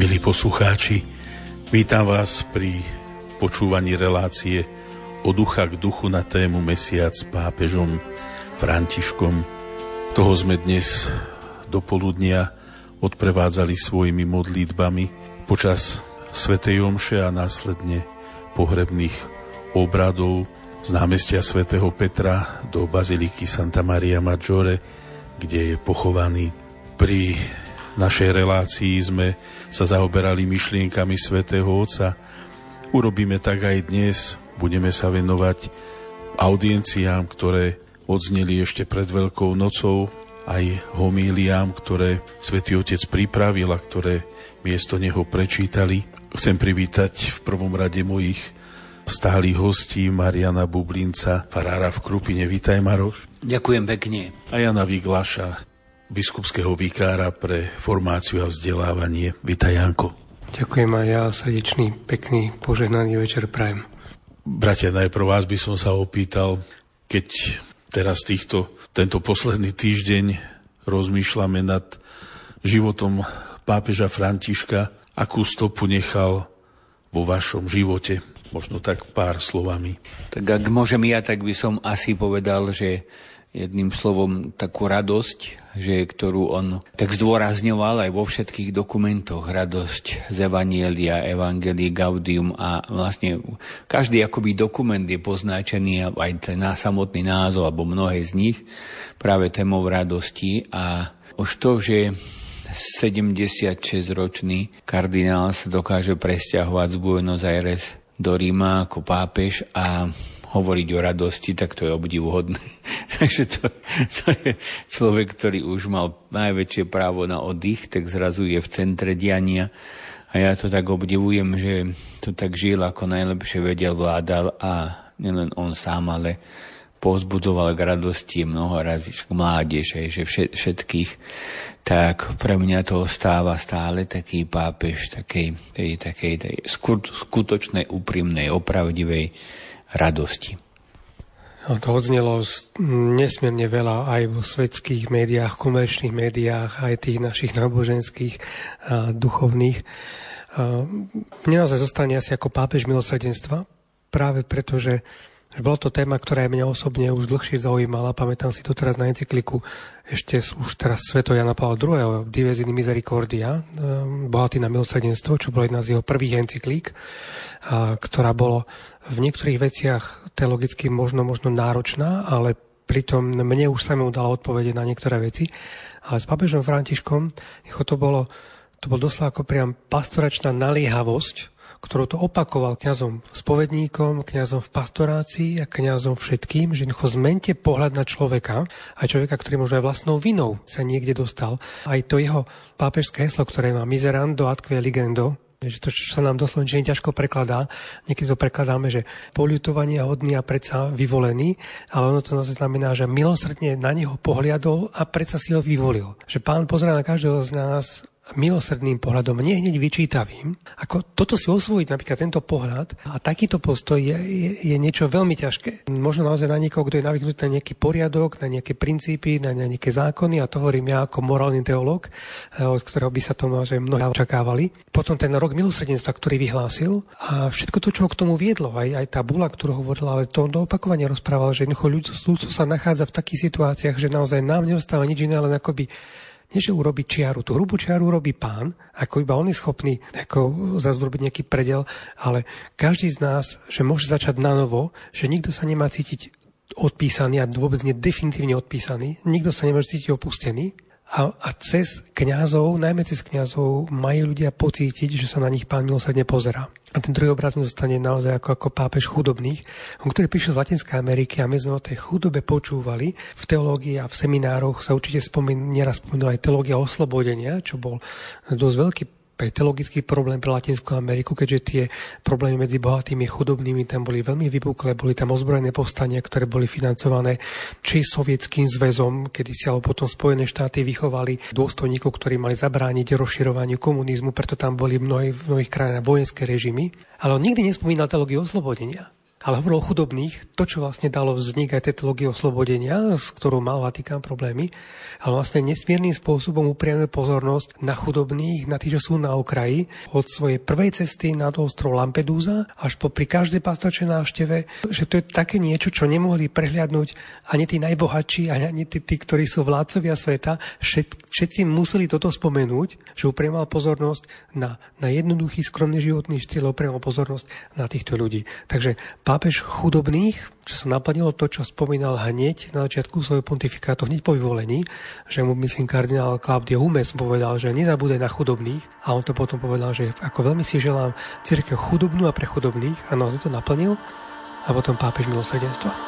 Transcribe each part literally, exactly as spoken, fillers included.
Milí poslucháči, vítam vás pri počúvaní relácie Od ducha k duchu na tému Mesiac s pápežom Františkom. Toho sme dnes do poludnia odprevádzali svojimi modlitbami počas svätej omše a následne pohrebných obradov z námestia svätého Petra do baziliky Santa Maria Maggiore, kde je pochovaný. Pri našej relácii sme sa zaoberali myšlienkami svätého Otca. Urobíme tak aj dnes. Budeme sa venovať audienciám, ktoré odzneli ešte pred Veľkou nocou, aj homíliám, ktoré svätý Otec pripravil a ktoré miesto neho prečítali. Chcem privítať v prvom rade mojich stálych hostí, Mariana Bublinca, farára v Krupine. Vítaj, Maroš. Ďakujem pekne. A Jana Viglaša, biskupského vikára pre formáciu a vzdelávanie. Vítaj, Janko. Ďakujem aj ja, srdečný, pekný, požehnaný večer prajem. Bratia, najprv vás by som sa opýtal, keď teraz týchto, tento posledný týždeň rozmýšľame nad životom pápeža Františka, akú stopu nechal vo vašom živote? Možno tak pár slovami. Tak ak môžem ja, tak by som asi povedal, že jedným slovom takú radosť, že ktorú on tak zdôrazňoval aj vo všetkých dokumentoch, radosť z Evanjelia, Evangelii Gaudium, a vlastne každý akoby dokument je poznačený, aj ten samotný názov, alebo mnohé z nich, práve témou radosti. A už to, že sedemdesiatšesťročný kardinál sa dokáže presťahovať z Buenos Aires do Ríma ako pápež a hovoriť o radosti, tak to je obdivuhodné. Takže to, to je človek, ktorý už mal najväčšie právo na oddych, tak zrazu je v centre diania. A ja to tak obdivujem, že to tak žil, ako najlepšie vedel, vládal, a nielen on sám, ale povzbudzoval k radosti mnoho razy mládež, že všetkých. Tak pre mňa to stáva stále taký pápež takej, tej, takej, tej skutočnej, úprimnej, opravdivej radosti. No, to odznelo nesmierne veľa aj vo svetských médiách, komerčných médiách, aj tých našich náboženských a duchovných. A mne naozaj zostane asi ako pápež milosrdenstva, práve preto, že bola to téma, ktorá mňa osobne už dlhšie zaujímala. Pamätám si to teraz na encykliku ešte už teraz svätého Jana Pavla druhého. Dives in Misericordia, bohatý na milosrdenstvo, čo bolo jedna z jeho prvých encyklík, a ktorá bola v niektorých veciach teologicky možno, možno náročná, ale pritom mne už sa mi udala odpovede na niektoré veci. Ale s pápežom Františkom to bolo, to bolo doslova ako priam pastoračná naliehavosť, ktorú to opakoval kňazom spovedníkom, kňazom v pastorácii a kňazom všetkým, že zmente pohľad na človeka, aj človeka, ktorý možno aj vlastnou vinou sa niekde dostal. Aj to jeho pápežské heslo, ktoré má miserando atque ligendo, že to, čo sa nám do slovenčiny ťažko prekladá, niekedy to prekladáme, že poľutovania hodný a predsa vyvolený, ale ono to naozaj znamená, že milosrdne na neho pohliadol a predsa si ho vyvolil. Že Pán pozerá na každého z nás milosrdným pohľadom, nie hneď vyčítavým. Ako toto si osvojiť, napríklad tento pohľad a takýto postoj je, je, je niečo veľmi ťažké. Možno naozaj na niekoho, kto je navyknutý na nejaký poriadok, na nejaké princípy, na, na nejaké zákony, a to hovorím ja ako morálny teológ, od ktorého by sa to naozaj mnohí očakávali. Potom ten rok milosrdenstva, ktorý vyhlásil, a všetko to, čo ho k tomu viedlo, aj, aj tá bula, ktorú hovorila, ale to do opakovania rozprával, že ľudstvo sa nachádza v takých situáciách, že naozaj nám neostáva nič iné, len akoby nie, že urobí čiaru. Tú hrubú čiaru urobí Pán, ako iba on je schopný ako zase urobiť nejaký predel, ale každý z nás, že môže začať na novo, že nikto sa nemá cítiť odpísaný a vôbec nie definitívne odpísaný, nikto sa nemôže cítiť opustený. A, a cez kňazov, najmä cez kňazov, majú ľudia pocítiť, že sa na nich Pán milosrdne pozerá. A ten druhý obraz mi zostane naozaj ako, ako pápež chudobných, on, ktorý prišiel z Latinskej Ameriky, a my sme o tej chudobe počúvali. V teológii a v seminároch sa určite spomín, nieraz spomínala aj teológia oslobodenia, čo bol dosť veľký teologický problém pre Latinskú Ameriku, keďže tie problémy medzi bohatými a chudobnými tam boli veľmi vypuklé, boli tam ozbrojené povstania, ktoré boli financované či Sovietským zväzom, kedy si alebo potom Spojené štáty vychovali dôstojníkov, ktorí mali zabrániť rozširovaniu komunizmu, preto tam boli v mnohých, v mnohých krajinách vojenské režimy. Ale on nikdy nespomínal teológiu oslobodenia. ale hovoril o chudobných, to, čo vlastne dalo vznik aj teológie oslobodenia, s ktorou mal Vatikán problémy, ale vlastne nesmiernym spôsobom upriamil pozornosť na chudobných, na tých, čo sú na okraji, od svojej prvej cesty na ostrov Lampedusa až po pri každej pastoračnej návšteve, že to je také niečo, čo nemohli prehliadnúť ani tí najbohatší, ani tí, tí ktorí sú vládcovia sveta. Všet, všetci museli toto spomenúť, že upriamal pozornosť na, na jednoduchý, skromný životný štýl, upriamal pozornosť na týchto ľudí. Takže pápež chudobných, čo sa naplnilo to, čo spomínal hneď na začiatku svojho pontifikátu, hneď po vyvolení, že mu, myslím, kardinál Claudio Humes povedal, že nezabúdaj na chudobných, a on to potom povedal, že ako veľmi si želám cirkev chudobnú a pre chudobných, a naozaj to naplnil, a potom pápež milosrdenstva.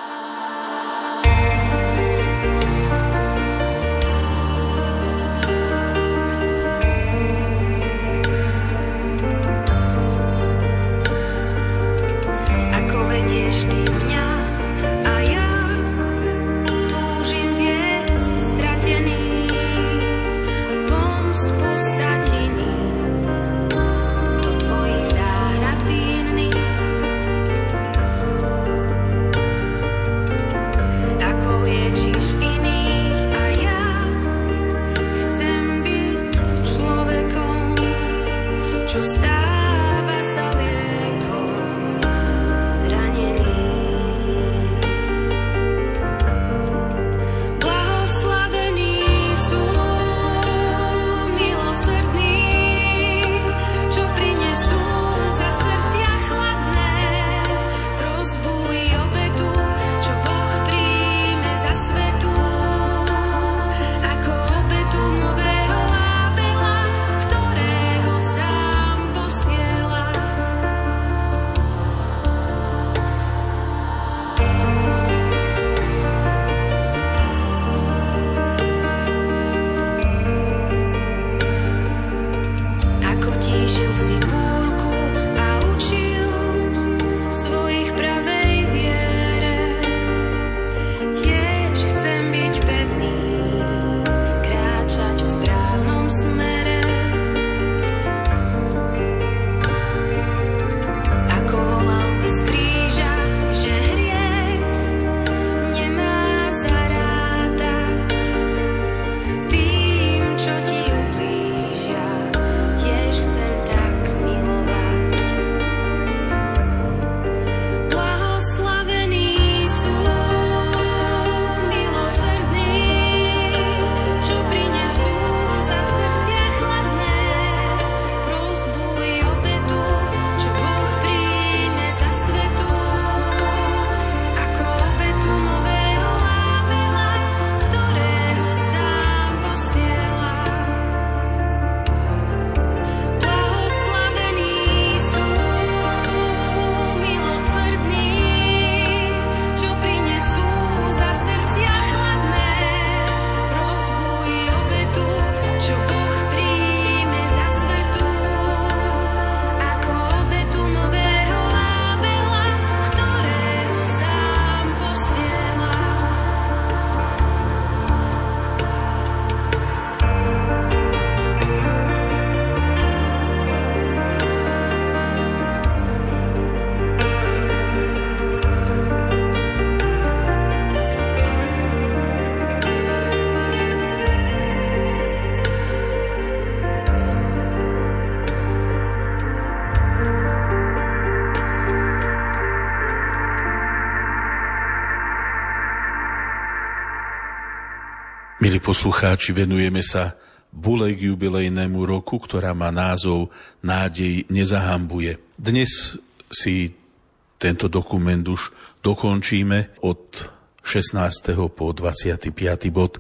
Milí poslucháči, venujeme sa bule k jubilejnému roku, ktorá má názov Nádej nezahambuje. Dnes si tento dokument už dokončíme od šestnásteho po dvadsiaty piaty bod.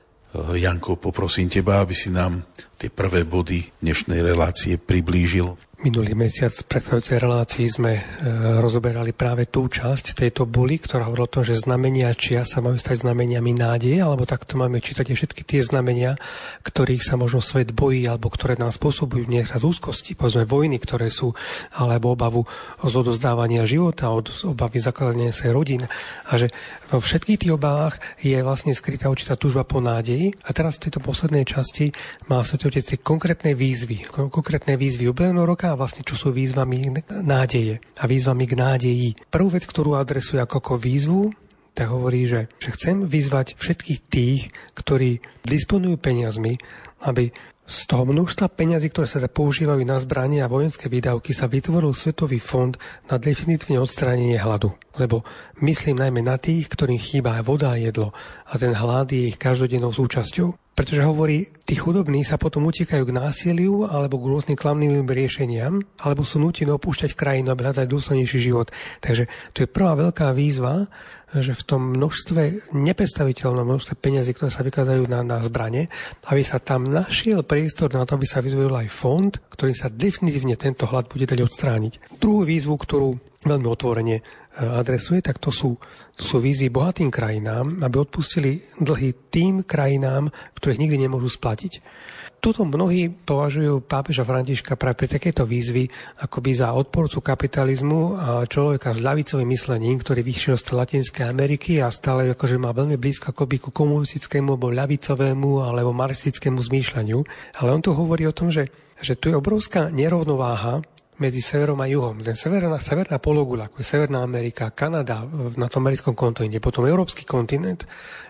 Janko, poprosím teba, aby si nám tie prvé body dnešnej relácie priblížil. Minulý mesiac v predchádzajúcej relácii sme e, rozoberali práve tú časť tejto buly, ktorá hovorila o tom, že znamenia čia sa majú stať znameniami nádeje, alebo takto máme čítať všetky tie znamenia, ktorých sa možno svet bojí, alebo ktoré nám spôsobujú niektoré z úzkosti, povedzme vojny, ktoré sú, alebo obavu z odozdávania života, od obavy zakladania sa rodín. A že vo všetkých tých obavách je vlastne skrytá určitá túžba po nádeji. A teraz v tejto poslednej časti má Svätý Otec konkrétne výzvy, konkrétne výzvy jubilejného roka, dá vlastne, čo sú výzvami nádeje a výzvami k nádeji. Prvú vec, ktorú adresuje ako, ako výzvu, tak hovorí, že, že chcem vyzvať všetkých tých, ktorí disponujú peniazmi, aby z toho množstva peňazí, ktoré sa používajú na zbranie a vojenské výdavky, sa vytvoril Svetový fond na definitívne odstránenie hladu. Lebo myslím najmä na tých, ktorým chýba aj voda a jedlo a ten hlad je ich každodennou súčasťou. Pretože hovorí, tí chudobní sa potom utekajú k násiliu alebo k rôznym klamným riešeniam, alebo sú nútení opúšťať krajinu, aby hľadať dôstojnejší život. Takže to je prvá veľká výzva, že v tom množstve, nepredstaviteľnom množstve peňazí, ktoré sa vykladajú na, na zbrane, aby sa tam našiel priestor na to, aby sa vytvoril aj fond, ktorý sa definitívne tento hlad bude dať odstrániť. Druhú výzvu, ktorú veľmi otvorene adresuje, tak to sú, to sú výzvy bohatým krajinám, aby odpustili dlhy tým krajinám, ktorých nikdy nemôžu splatiť. Tuto mnohí považujú pápeža Františka práve pri takéto výzvy akoby za odporcu kapitalizmu a človeka s ľavicovým myslením, ktorý vyšiel z Latinskej Ameriky a stále akože má veľmi blízko akoby ku komunistickému alebo ľavicovému alebo marxistickému zmýšľaniu. Ale on tu hovorí o tom, že, že tu je obrovská nerovnováha medzi severom a juhom. Ten severná, severná pologula, ako je Severná Amerika, Kanada na tom americkom kontinente, potom európsky kontinent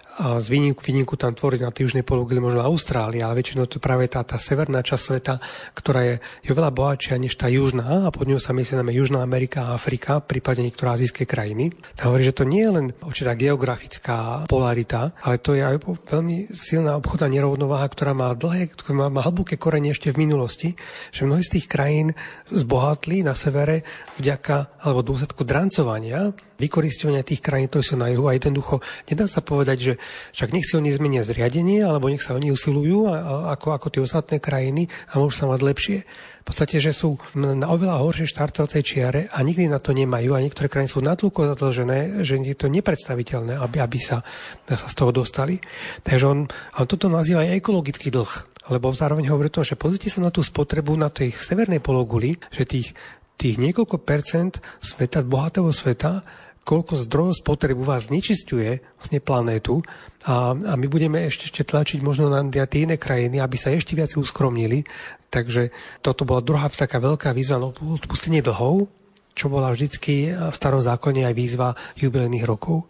a z výnimku, výnimku tam tvorí na tej južnej pologule možno Austrália, ale väčšinou to práve tá, tá severná časť sveta, ktorá je, je veľa bohatšia než tá južná a pod ňou sa myslí najmä Južná Amerika a Afrika, prípadne niektoré azijské krajiny. Tá hovorí, že to nie je len určitá geografická polarita, ale to je aj veľmi silná obchodná nerovnováha, ktorá má dlhé, ktorá má, má hlboké korene ešte v minulosti, že mnohí z tých krajín zbohatli na severe vďaka alebo dôsledku drancovania, vykorisťovania tých krajín, ktoré sú na juhu a jednoducho nedá sa povedať, že však nech si oni zmenia zriadenie, alebo nech sa oni usilujú a, a, ako, ako tie ostatné krajiny a môžu sa mať lepšie. V podstate, že sú na oveľa horšej štartovacej čiare a nikdy na to nemajú a niektoré krajiny sú natoľko zadlžené, že je to nepredstaviteľné, aby, aby sa, sa z toho dostali. Takže on, on toto nazýva aj ekologický dlh, lebo zároveň hovorí to, že pozrite sa na tú spotrebu na tej severnej pologuli, že tých, tých niekoľko percent sveta, bohatého sveta, koľko zdrojov spotrebu vás znečisťuje vlastne planétu a, a my budeme ešte, ešte tlačiť možno na tie iné krajiny, aby sa ešte viac uskromnili. Takže toto bola druhá taká veľká výzva na odpustenie dlhov, čo bola vždycky v starom zákone aj výzva jubilejných rokov.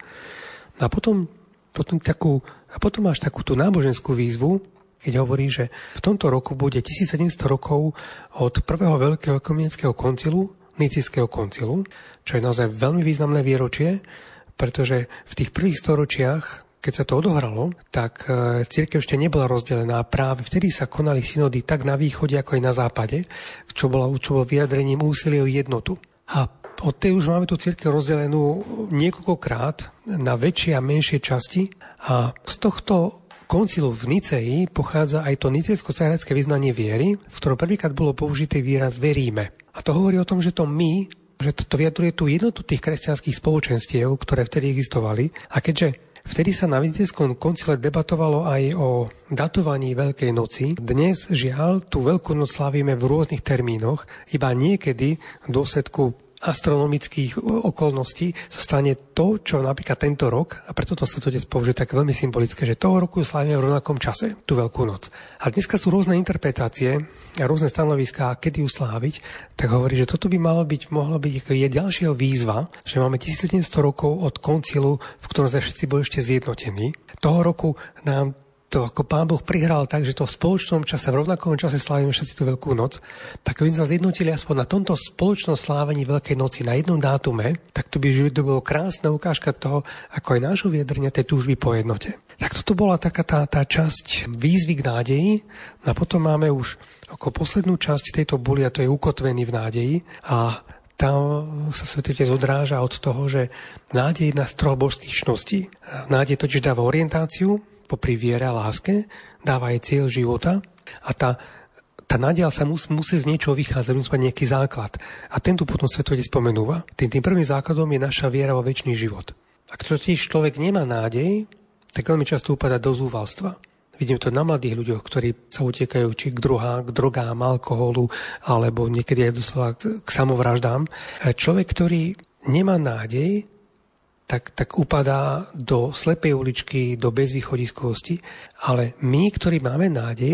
A potom, potom, takú, a potom máš takú tú náboženskú výzvu, keď hovorí, že v tomto roku bude tisícsedemsto rokov od prvého veľkého ekumenického koncilu, Nicejského koncilu, čo je naozaj veľmi významné výročie, pretože v tých prvých storočiach, keď sa to odohralo, tak cirkev ešte nebola rozdelená. Práve vtedy sa konali synody tak na východe, ako aj na západe, čo bolo, čo bolo vyjadrením úsilia o jednotu. A od tej už máme tú cirkev rozdelenú niekoľkokrát na väčšie a menšie časti a z tohto koncilu v Niceji pochádza aj to nicejsko-cyrenské vyznanie viery, v ktorom prvýkrát bolo použitý výraz veríme. A to hovorí o tom, že to my, že to vyjadruje tú jednotu tých kresťanských spoločenstiev, ktoré vtedy existovali. A keďže vtedy sa na Nicejskom koncile debatovalo aj o datovaní Veľkej noci, dnes žiaľ tú Veľkú noc slávime v rôznych termínoch, iba niekedy v dôsledku astronomických okolností sa stane to, čo napríklad tento rok, a preto to sa to dnes použije tak veľmi symbolické, že toho roku slávime v rovnakom čase, tú Veľkú noc. A dneska sú rôzne interpretácie a rôzne stanoviská, kedy ju sláviť, tak hovorí, že toto by malo byť, mohlo byť je ďalšieho výzva, že máme tisícsedemsto rokov od koncilu, v ktorom sme všetci boli ešte zjednotení. Toho roku nám to ako Pán Boh prihral tak, že to v spoločnom čase, v rovnakom čase slávime všetci tú Veľkú noc, tak keby sme sa zjednotili aspoň na tomto spoločnom slávení Veľkej noci na jednom dátume, tak to by to bolo krásna ukážka toho, ako aj nášho vyjadrenia tej túžby po jednote. Tak toto bola taká tá, tá časť výzvy k nádeji a potom máme už ako poslednú časť tejto buly a to je ukotvený v nádeji a tam sa Svätý Otec odráža od toho, že nádej na troch božských čností. Nádej totiž dáva orientáciu, popri viere a láske, dáva aj cieľ života a tá, tá nádej sa musí, musí z niečoho vychádzať, musí mať nejaký základ. A ten tu potom Svätý Otec spomenúva. Tým, tým prvým základom je naša viera vo večný život. Ak totiž človek nemá nádej, tak veľmi často upadá do zúfalstva. Vidím to na mladých ľuďoch, ktorí sa utekajú či k druhám, k drogám, alkoholu, alebo niekedy aj doslova k samovraždám. Človek, ktorý nemá nádej, Tak, tak upadá do slepej uličky, do bezvýchodiskovosti. Ale my, ktorí máme nádej,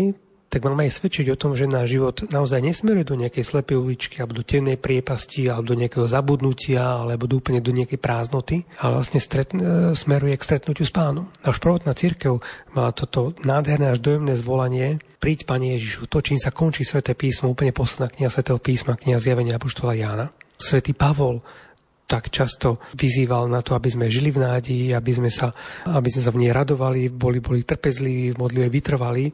tak mal aj svedčiť o tom, že náš život naozaj nesmeruje do nejakej slepej uličky, alebo do temnej priepasti, alebo do nejakého zabudnutia, alebo do úplne do nejakej prázdnoty, ale vlastne stret, smeruje k stretnutiu s Pánom. Náš prvotná cirkev mala toto nádherné až dojemné zvolanie: príď, Pane Ježišu, to, čím sa končí Sväté písmo, úplne posledná kniha Svätého písma, kniha Zjavenia apoštola Jána. Svätý Pavol tak často vyzýval na to, aby sme žili v nádeji, aby sme sa, aby sme sa v nej radovali, boli, boli trpezliví, modlivé, vytrvali.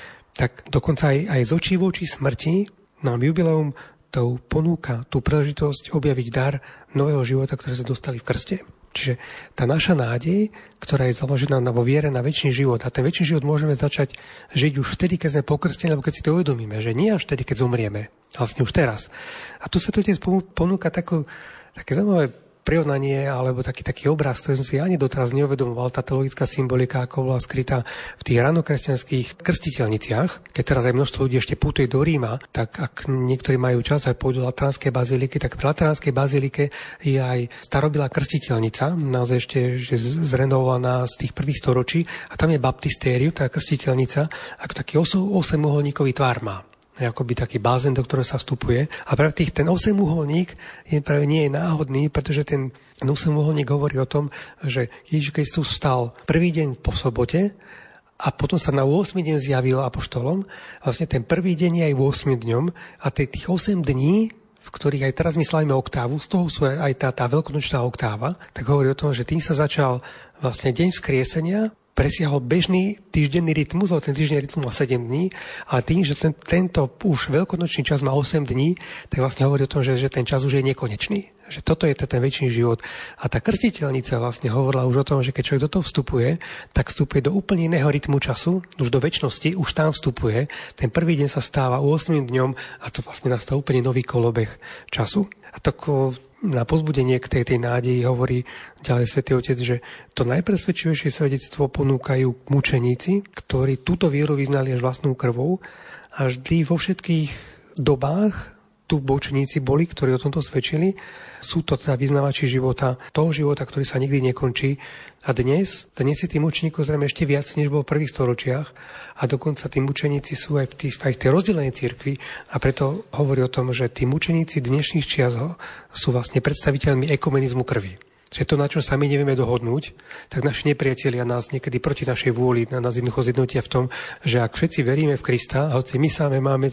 Tak dokonca aj, aj z očí v oči smrti nám jubileum to ponúka tú príležitosť objaviť dar nového života, ktoré sme dostali v krste. Čiže tá naša nádej, ktorá je založená na vo viere na večný život, a ten večný život môžeme začať žiť už vtedy, keď sme pokrstení, alebo keď si to uvedomíme, že nie až vtedy, keď zomrieme, vlastne už teraz. A tu sa to tiež ponúka takú, také zaujímavé prirovnanie, alebo taký, taký obraz, ktorý som si ani doteraz neuvedomoval, tá teologická symbolika, ako bola skrytá v tých ranokresťanských krstiteľniciach. Keď teraz aj množstvo ľudí ešte putuje do Ríma, tak ak niektorí majú čas aj pôjdu do Lateránskej bazíliky, tak v Lateránskej bazílike je aj starobilá krstiteľnica, naozaj ešte že zrenovovaná z tých prvých storočí, a tam je baptistérium, tá krstiteľnica, ako taký osemuholníkový tvár má. Akoby taký bázen, do ktorého sa vstupuje. A práve tých, ten osemúholník je práve nie je náhodný, pretože ten osemúholník hovorí o tom, že Ježiš Kristus vstal prvý deň po sobote a potom sa na ôsmy deň zjavil apoštolom. Vlastne ten prvý deň je aj ôsmym dňom a tých osem dní, v ktorých aj teraz my slávime oktávu, z toho sú aj tá, tá veľkonočná oktáva, tak hovorí o tom, že tým sa začal vlastne deň vzkriesenia, presiahol bežný týždenný rytmus, ale ten týždenný rytmus má sedem dní, ale tým, že ten, tento už veľkonočný čas má osem dní, tak vlastne hovorí o tom, že, že ten čas už je nekonečný. Že toto je ten väčší život. A tá krstiteľnica vlastne hovorila už o tom, že keď človek do toho vstupuje, tak vstupuje do úplne iného rytmu času, už do večnosti, už tam vstupuje. Ten prvý deň sa stáva ôsmym dňom a to vlastne nastáva úplne nový kolobeh času. A to na pozbudenie k tej, tej nádeji hovorí ďalej Svätý Otec, že to najpresvedčivejšie svedectvo ponúkajú mučeníci, ktorí túto vieru vyznali až vlastnou krvou a vždy vo všetkých dobách tu mučeníci boli, ktorí o tomto svedčili. Sú to teda vyznavači života, toho života, ktorý sa nikdy nekončí. A dnes, dnes je tým mučeníkov zrejme ešte viac, než bolo v prvých storočiach. A dokonca tí mučeníci sú aj v, tých, aj v tej rozdelenej cirkvi. A preto hovorí o tom, že tí mučeníci dnešných čias sú vlastne predstaviteľmi ekumenizmu krvi. Čiže to, na čo sa my nevieme dohodnúť, tak naši nepriatelia nás niekedy proti našej vôli nás jednoducho zjednotia v tom, že ak všetci veríme v Krista, a hoci my sami máme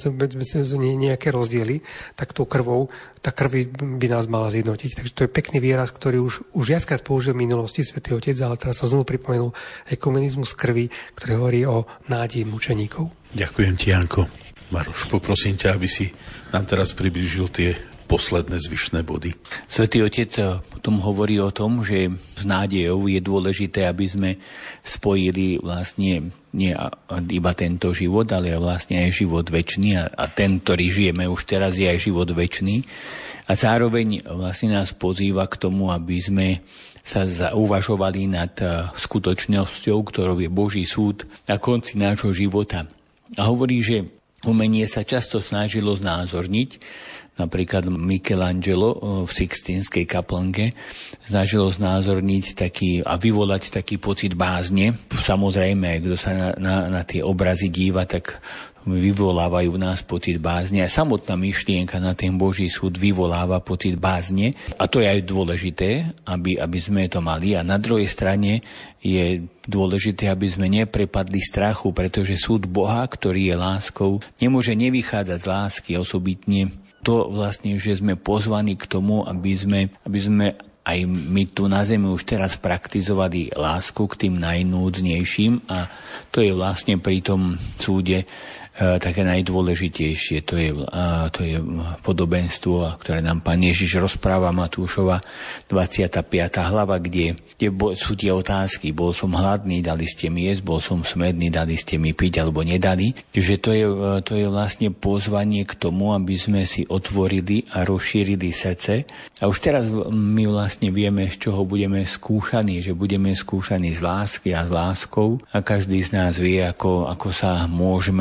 nejaké rozdiely, tak tou krvou, tá krv by nás mala zjednotiť. Takže to je pekný výraz, ktorý už, už viackrát použil v minulosti Svätý Otec, ale teraz sa znovu pripomenul ekumenizmus krvi, ktorý hovorí o nádeji mučeníkov. Ďakujem ti, Janko. Maroš, poprosím ťa, aby si nám teraz priblížil tie posledné zvyšné body. Svätý Otec potom hovorí o tom, že s nádejou je dôležité, aby sme spojili vlastne nie iba tento život, ale vlastne aj život večný a, a ten, ktorý žijeme už teraz, je aj život večný. A zároveň vlastne nás pozýva k tomu, aby sme sa uvažovali nad skutočnosťou, ktorou je Boží súd na konci nášho života. A hovorí, že umenie sa často snažilo znázorniť, napríklad Michelangelo v Sixtínskej kaplnke snažilo znázorniť taký a vyvolať taký pocit bázne. Samozrejme, kto sa na, na, na tie obrazy díva, tak vyvolávajú v nás pocit bázne. A samotná myšlienka na ten Boží súd vyvoláva pocit bázne. A to je aj dôležité, aby, aby sme to mali. A na druhej strane je dôležité, aby sme neprepadli strachu, pretože súd Boha, ktorý je láskou, nemôže nevychádzať z lásky, osobitne to vlastne, že sme pozvaní k tomu, aby sme, aby sme aj my tu na zemi už teraz praktizovali lásku k tým najnúdznejším a to je vlastne pri tom súde také najdôležitejšie. To je, to je podobenstvo, ktoré nám Pán Ježiš rozpráva, Matúšova dvadsiata piata hlava, kde, kde sú tie otázky. Bol som hladný, dali ste mi jesť, bol som smedný, dali ste mi piť alebo nedali. Čiže to je, to je vlastne pozvanie k tomu, aby sme si otvorili a rozšírili srdce. A už teraz my vlastne vieme, z čoho budeme skúšaní, že budeme skúšaní z lásky a s láskou. A každý z nás vie, ako, ako sa môžeme nastaviť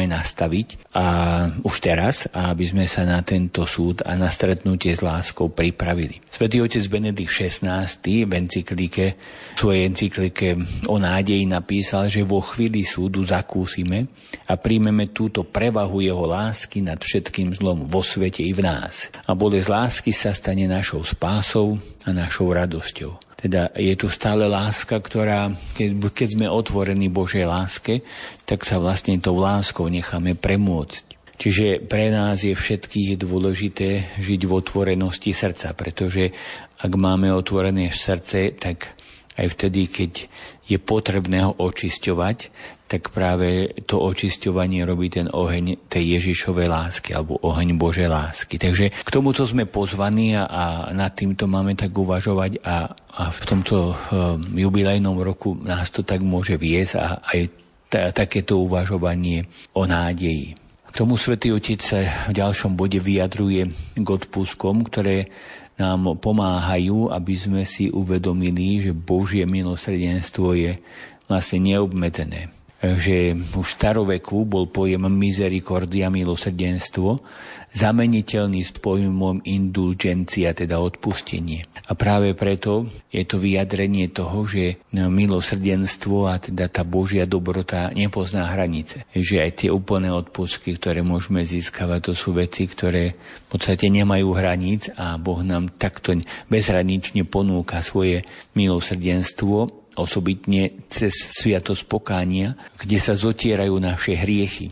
postaviť a už teraz, a aby sme sa na tento súd a na stretnutie s láskou pripravili. Svätý otec Benedikt šestnásty v encyklike, v svojej encyklike o nádeji napísal, že vo chvíli súdu zakúsime a príjmeme túto prevahu jeho lásky nad všetkým zlom vo svete i v nás. A bolesť lásky sa stane našou spásou a našou radosťou. Teda je tu stále láska, ktorá, keď, keď sme otvorení Božej láske, tak sa vlastne tou láskou necháme premôcť. Čiže pre nás je všetkých dôležité žiť v otvorenosti srdca, pretože ak máme otvorené srdce, tak aj vtedy, keď je potrebné ho očisťovať, tak práve to očisťovanie robí ten oheň tej Ježišovej lásky alebo oheň Božej lásky. Takže k tomuto sme pozvaní a, a nad týmto máme tak uvažovať a, a v tomto um, jubilejnom roku nás to tak môže viesť a aj t- takéto uvažovanie o nádeji. K tomu Svätý Otec sa v ďalšom bode vyjadruje k odpustkom, ktoré nám pomáhajú, aby sme si uvedomili, že Božie milosrdenstvo je vlastne neobmedzené. Že už v staroveku bol pojem misericordia, milosrdenstvo, zameniteľný s pojmom indulgencia, teda odpustenie. A práve preto je to vyjadrenie toho, že milosrdenstvo a teda tá Božia dobrota nepozná hranice. Že aj tie úplné odpustky, ktoré môžeme získavať, to sú veci, ktoré v podstate nemajú hraníc a Boh nám takto bezhranične ponúka svoje milosrdenstvo, osobitne cez sviatosť pokánia, kde sa zotierajú naše hriechy.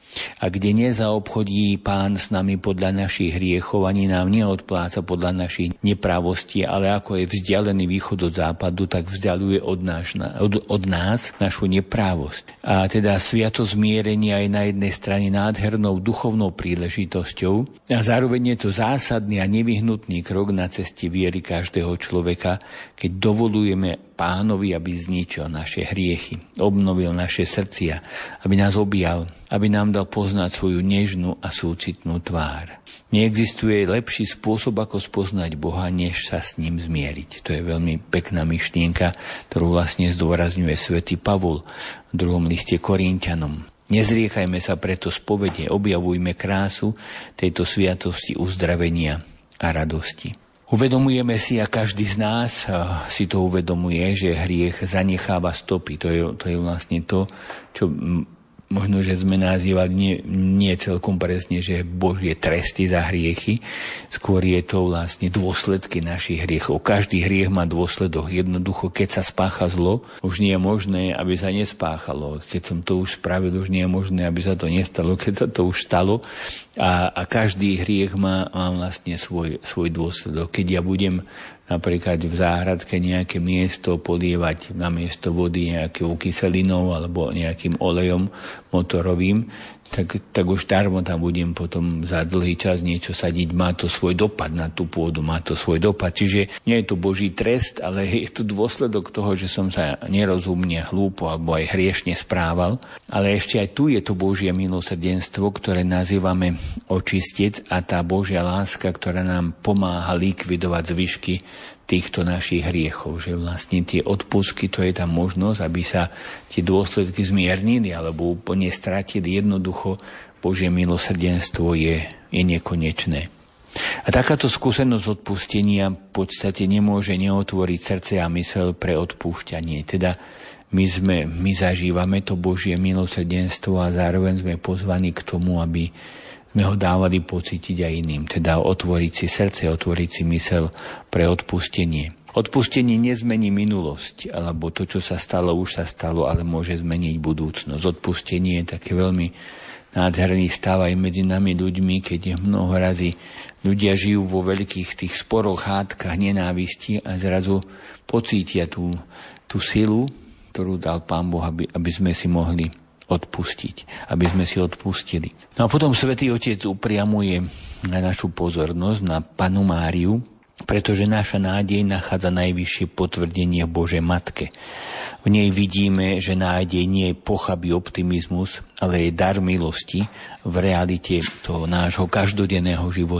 A kde nezaobchodí Pán s nami podľa našich hriechov, ani nám neodpláca podľa našich neprávostí, ale ako je vzdialený východ od západu, tak vzdialuje od, náš, od, od nás našu neprávosť. A teda sviatosť zmierenia je na jednej strane nádhernou duchovnou príležitosťou a zároveň je to zásadný a nevyhnutný krok na ceste viery každého človeka, keď dovolujeme Pánovi, aby zničil naše hriechy, obnovil naše srdcia, aby nás objal, aby nám dal poznať svoju nežnú a súcitnú tvár. Neexistuje lepší spôsob, ako spoznať Boha, než sa s ním zmieriť. To je veľmi pekná myšlienka, ktorú vlastne zdôrazňuje svätý Pavol v druhom liste Korinťanom. Nezriekajme sa preto spovede, objavujme krásu tejto sviatosti uzdravenia a radosti. Uvedomujeme si, a každý z nás si to uvedomuje, že hriech zanecháva stopy. To je, to je vlastne to, čo možno, že sme nazývali nie, nie celkom presne, že Božie tresty za hriechy. Skôr je to vlastne dôsledky našich hriechov. Každý hriech má dôsledok. Jednoducho, keď sa spácha zlo, už nie je možné, aby sa nespáchalo. Keď som to už spravil, už nie je možné, aby sa to nestalo, keď sa to už stalo. A, a každý hriech má, má vlastne svoj, svoj dôsledok. Keď ja budem napríklad v záhradke nejaké miesto polievať na miesto vody nejakou kyselinou alebo nejakým olejom motorovým, tak, tak už darmo tam budem potom za dlhý čas niečo sadiť. Má to svoj dopad na tú pôdu, má to svoj dopad. Čiže nie je to Boží trest, ale je to dôsledok toho, že som sa nerozumne, hlúpo alebo aj hriešne správal. Ale ešte aj tu je to Božie milosrdenstvo, ktoré nazývame očistec, a tá Božia láska, ktorá nám pomáha likvidovať zvyšky týchto našich hriechov, že vlastne tie odpustky, to je tá možnosť, aby sa tie dôsledky zmiernili alebo úplne stratili. Jednoducho Božie milosrdenstvo je, je nekonečné. A takáto skúsenosť odpustenia v podstate nemôže neotvoriť srdce a myseľ pre odpúšťanie. Teda my, sme, my zažívame to Božie milosrdenstvo a zároveň sme pozvaní k tomu, aby sme ho dávali pocítiť aj iným, teda otvoriť si srdce, otvoriť si myseľ pre odpustenie. Odpustenie nezmení minulosť, alebo to, čo sa stalo, už sa stalo, ale môže zmeniť budúcnosť. Odpustenie je také veľmi nádherný stav aj medzi nami ľuďmi, keď mnoho razy ľudia žijú vo veľkých tých sporoch, hádkach, nenávisti a zrazu pocítia tú, tú silu, ktorú dal Pán Boh, aby, aby sme si mohli odpustiť, aby sme si odpustili. No a potom Svätý Otec upriamuje na našu pozornosť na Pannu Máriu, pretože naša nádej nachádza najvyššie potvrdenie v Božej Matke. V nej vidíme, že nádej nie je pochabý optimizmus, ale je dar milosti v realite toho nášho každodenného života.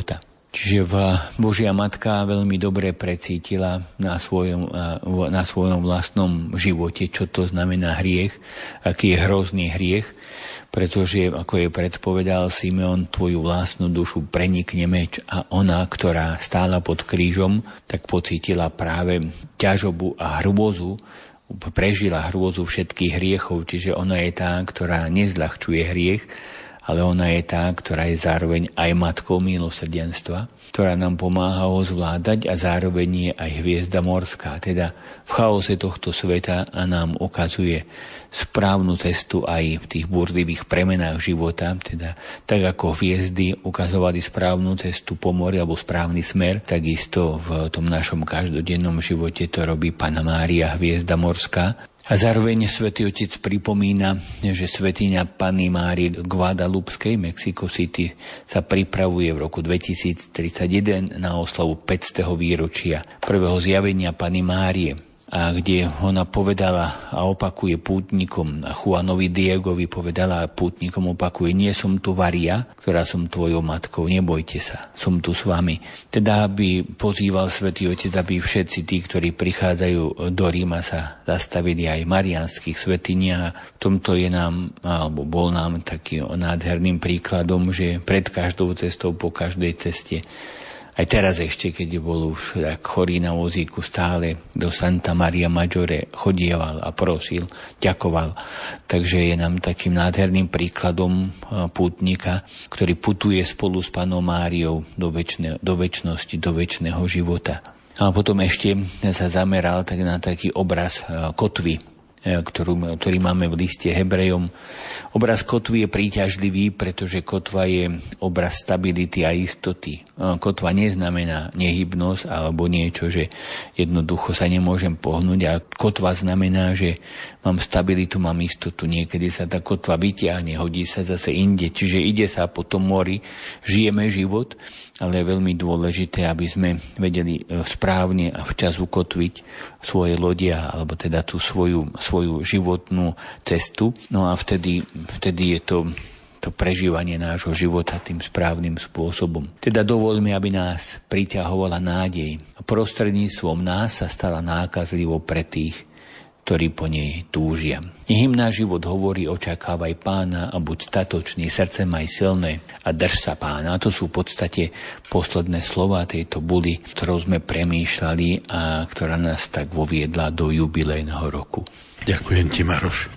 Čiže Božia Matka veľmi dobre precítila na svojom, na svojom vlastnom živote, čo to znamená hriech, aký je hrozný hriech, pretože, ako je predpovedal Simeon, tvoju vlastnú dušu prenikne meč a ona, ktorá stála pod krížom, tak pocítila práve ťažobu a hrôzu, prežila hrôzu všetkých hriechov, čiže ona je tá, ktorá nezľahčuje hriech, ale ona je tá, ktorá je zároveň aj matkou milosrdenstva, ktorá nám pomáha ho zvládať a zároveň je aj hviezda morská. Teda v chaose tohto sveta a nám ukazuje správnu cestu aj v tých búrlivých premenách života. Teda tak ako hviezdy ukazovali správnu cestu po mori alebo správny smer, takisto v tom našom každodennom živote to robí Panna Mária, hviezda morská. A zároveň Svätý Otec pripomína, že svätyňa Panny Márie Guadalupskej, Mexico City, sa pripravuje v roku dvetisíctridsaťjeden na oslavu päťstého výročia prvého zjavenia Panny Márie, a kde ona povedala a opakuje pútnikom, a Juanovi Diegovi povedala a pútnikom opakuje: nie som tu Varia, ktorá som tvojou matkou, nebojte sa, som tu s vami. Teda aby pozýval Svätý Otec, aby všetci tí, ktorí prichádzajú do Ríma, sa zastavili aj v mariánskych svätyniach. V tomto je nám, alebo bol nám takým nádherným príkladom, že pred každou cestou, po každej ceste, aj teraz ešte, keď bol už tak chorý na vozíku, stále do Santa Maria Maggiore chodieval a prosil, ďakoval. Takže je nám takým nádherným príkladom pútnika, ktorý putuje spolu s Pannou Máriou do, večne, do večnosti, do večného života. A potom ešte sa zameral tak na taký obraz kotvy, Ktorú, ktorý máme v liste Hebrejom. Obraz kotvy je príťažlivý, pretože kotva je obraz stability a istoty. Kotva neznamená nehybnosť alebo niečo, že jednoducho sa nemôžem pohnúť, a kotva znamená, že mám stabilitu, mám istotu. Niekedy sa tá kotva vyťahne, hodí sa zase inde, čiže ide sa po tom mori, žijeme život, ale je veľmi dôležité, aby sme vedeli správne a včas ukotviť svoje lodia, alebo teda tú svoju, svoju životnú cestu. No a vtedy, vtedy je to, to prežívanie nášho života tým správnym spôsobom. Teda dovoľme, aby nás priťahovala nádej a prostredníctvom nás sa stala nákazlivo pre tých, ktorí po nej túžia. Nech im náš život hovorí: očakávaj Pána a buď statočný, srdcem aj silné a drž sa Pána. A to sú v podstate posledné slova tejto budy, ktorou sme premýšľali a ktorá nás tak voviedla do jubilejného roku. Ďakujem ti, Maroš.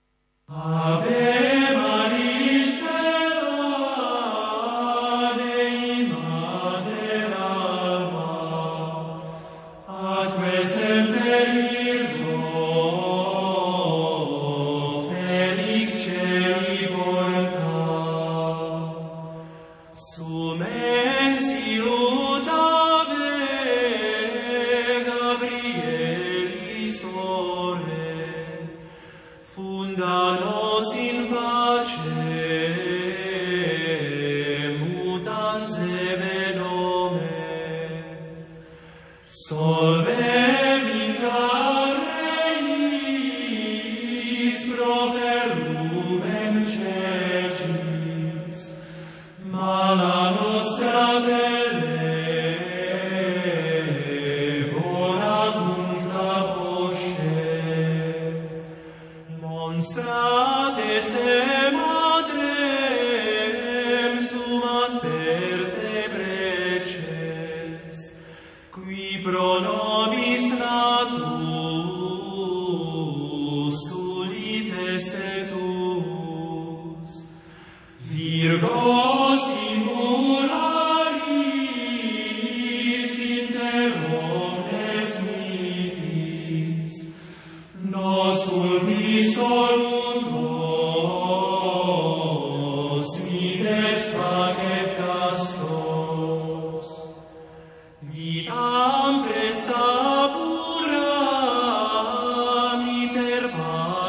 Ave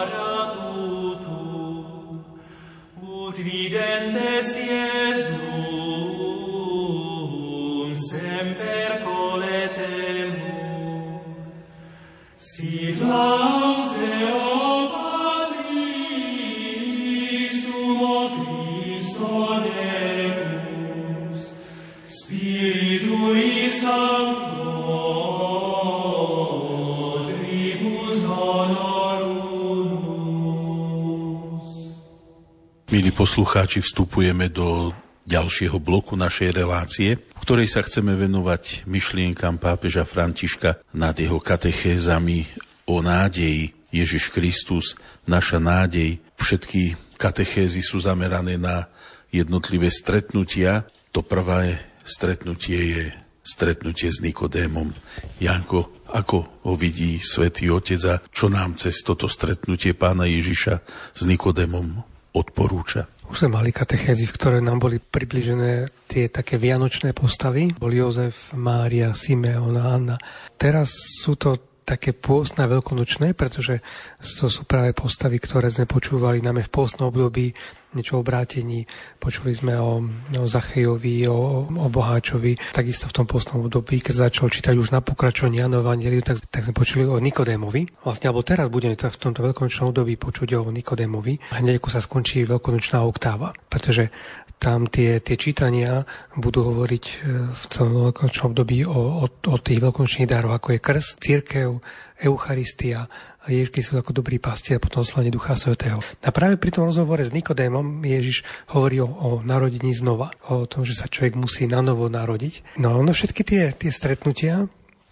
ut videntes Iesus Milí poslucháči, vstupujeme do ďalšieho bloku našej relácie, v ktorej sa chceme venovať myšlienkam pápeža Františka nad jeho katechézami o nádeji. Ježiš Kristus, naša nádej. Všetky katechézy sú zamerané na jednotlivé stretnutia. To prvé stretnutie je stretnutie s Nikodémom. Janko, ako ho vidí Svätý Otec a čo nám cez toto stretnutie Pána Ježiša s Nikodémom odporúča? Už sme mali katechézy, v ktoré nám boli približené tie také vianočné postavy. Bol Jozef, Mária, Simeon a Anna. Teraz sú to také pôstne a veľkonočné, pretože to sú práve postavy, ktoré sme počúvali najmä v pôstnom období, niečo o obrátení. Počuli sme o, o Zachejovi, o, o Boháčovi. Takisto v tom pôstnom období, keď začal čítať už na pokračovanie Jánova Evangeliu, tak, tak sme počuli o Nikodémovi. Vlastne, alebo teraz budeme v tomto veľkonočnom období počuť o Nikodémovi. Hneď ako sa skončí veľkonočná oktáva. Pretože tam tie, tie čítania budú hovoriť v celom veľkonočnom období o, o, o tých veľkonočných dároch, ako je krst, cirkev, Eucharistia, Ježiš Kristus ako dobrý pastier a potom slanie Ducha Svätého. A práve pri tom rozhovore s Nikodémom Ježiš hovorí o, o narodení znova, o tom, že sa človek musí nanovo narodiť. No ono všetky tie, tie stretnutia,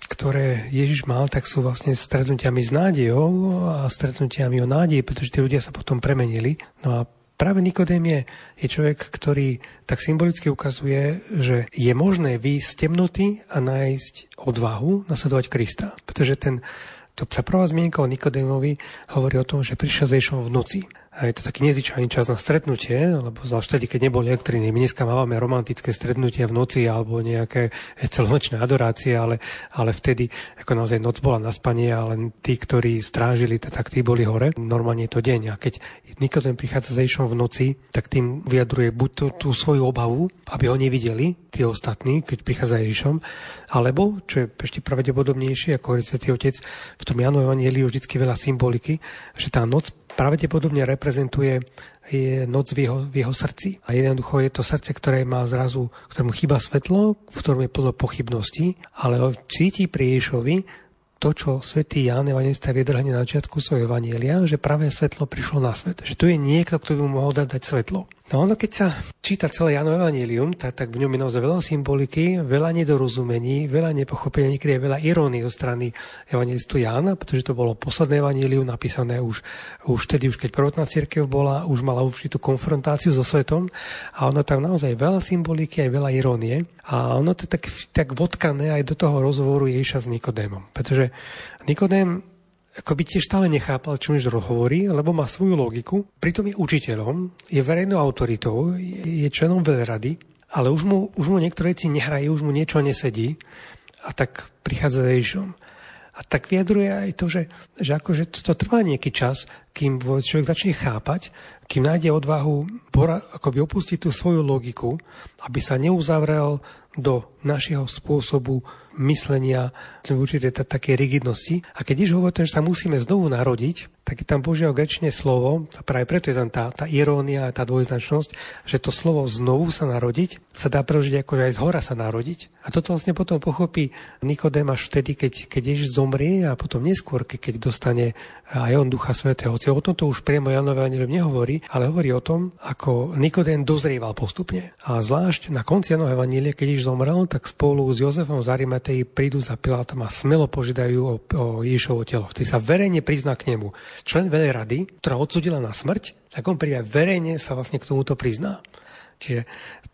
ktoré Ježiš mal, tak sú vlastne stretnutiami s nádejou a stretnutiami o nádeji, pretože tí ľudia sa potom premenili. No a práve Nikodém je, je človek, ktorý tak symbolicky ukazuje, že je možné výjsť z temnoty a nájsť odvahu nasledovať Krista. Pretože ten To sa prvá zmienka o Nikodémovi hovorí o tom, že prišiel s Ježišom v noci. A je to taký nezvyčajný čas na stretnutie, lebo zvlášť vtedy, keď neboli elektriny. My dneska máme romantické stretnutia v noci alebo nejaké celonočné adorácie, ale, ale vtedy ako naozaj noc bola na spanie a len tí, ktorí strážili, tak tí boli hore. Normálne je to deň. A keď Nikodém prichádza s Ježišom v noci, tak tým vyjadruje buď tú, tú svoju obavu, aby ho nevideli tí ostatní, keď prichádza Ježišom, alebo, čo je ešte pravdepodobnejšie, ako hovorí Svätý Otec, v tom Jánovom Evangeliu vždycky veľa symboliky, že tá noc pravdepodobne reprezentuje je noc v jeho, v jeho srdci. A jednoducho je to srdce, ktoré má zrazu, ktorému chýba svetlo, v ktorom je plno pochybností, ale cíti pri Ježišovi to, čo svätý Ján Evangelista viedol hneď na začiatku svojho evanjelia, že práve svetlo prišlo na svet. Že tu je niekto, kto by mu mohol dať, dať svetlo. No ono, keď sa číta celé Jánovo evanjelium, tak, tak v ňom je naozaj veľa symboliky, veľa nedorozumení, veľa nepochopenia, niekedy je veľa irónie zo strany evangelistu Jána, pretože to bolo posledné evanjelium napísané už, už vtedy, už keď prvotná cirkev bola, už mala určitú konfrontáciu so svetom a ono tam naozaj veľa symboliky aj veľa irónie a ono to tak, tak vodkané aj do toho rozhovoru Ježiša s Nikodémom, pretože Nikodém ako by tiež stále nechápal, čo Ježiš hovorí, lebo má svoju logiku. Pritom je učiteľom, je verejnou autoritou, je členom veľrady, ale už mu, už mu niektoré veci nehrajú, už mu niečo nesedí a tak prichádza za Ježišom. A tak vyjadruje aj to, že, že akože to, to trvá nejaký čas, kým človek začne chápať, kým nájde odvahu akoby opustiť tú svoju logiku, aby sa neuzavrel do našeho spôsobu myslenia, v určitej takej rigidnosti. A keď Ježiš hovorí, že sa musíme znovu narodiť, tak je tam Božieho gréčne slovo, a práve preto je tam tá, tá irónia a tá dvojznačnosť, že to slovo znovu sa narodiť sa dá preložiť ako, že aj z hora sa narodiť. A toto vlastne potom pochopí Nikodém až vtedy, keď, keď Ježiš zomrie a potom neskôr, keď dostane aj on Ducha Svätého. O tomto už priamo Jánovo evanjelium nehovorí, ale hovorí o tom, ako Nikodém dozrieval postupne. A zvlášť na konci Jánovho evanjelia, keď Ježiš zomrel, tak spolu s Jozefom z Arimatei prídu za Pilátom a smelo požiadajú o, o Ježišovo telo. Vtedy sa verejne prizná k nemu. Člen veľrady, ktorá odsúdila na smrť, tak on príde verejne sa vlastne k tomuto prizná. Čiže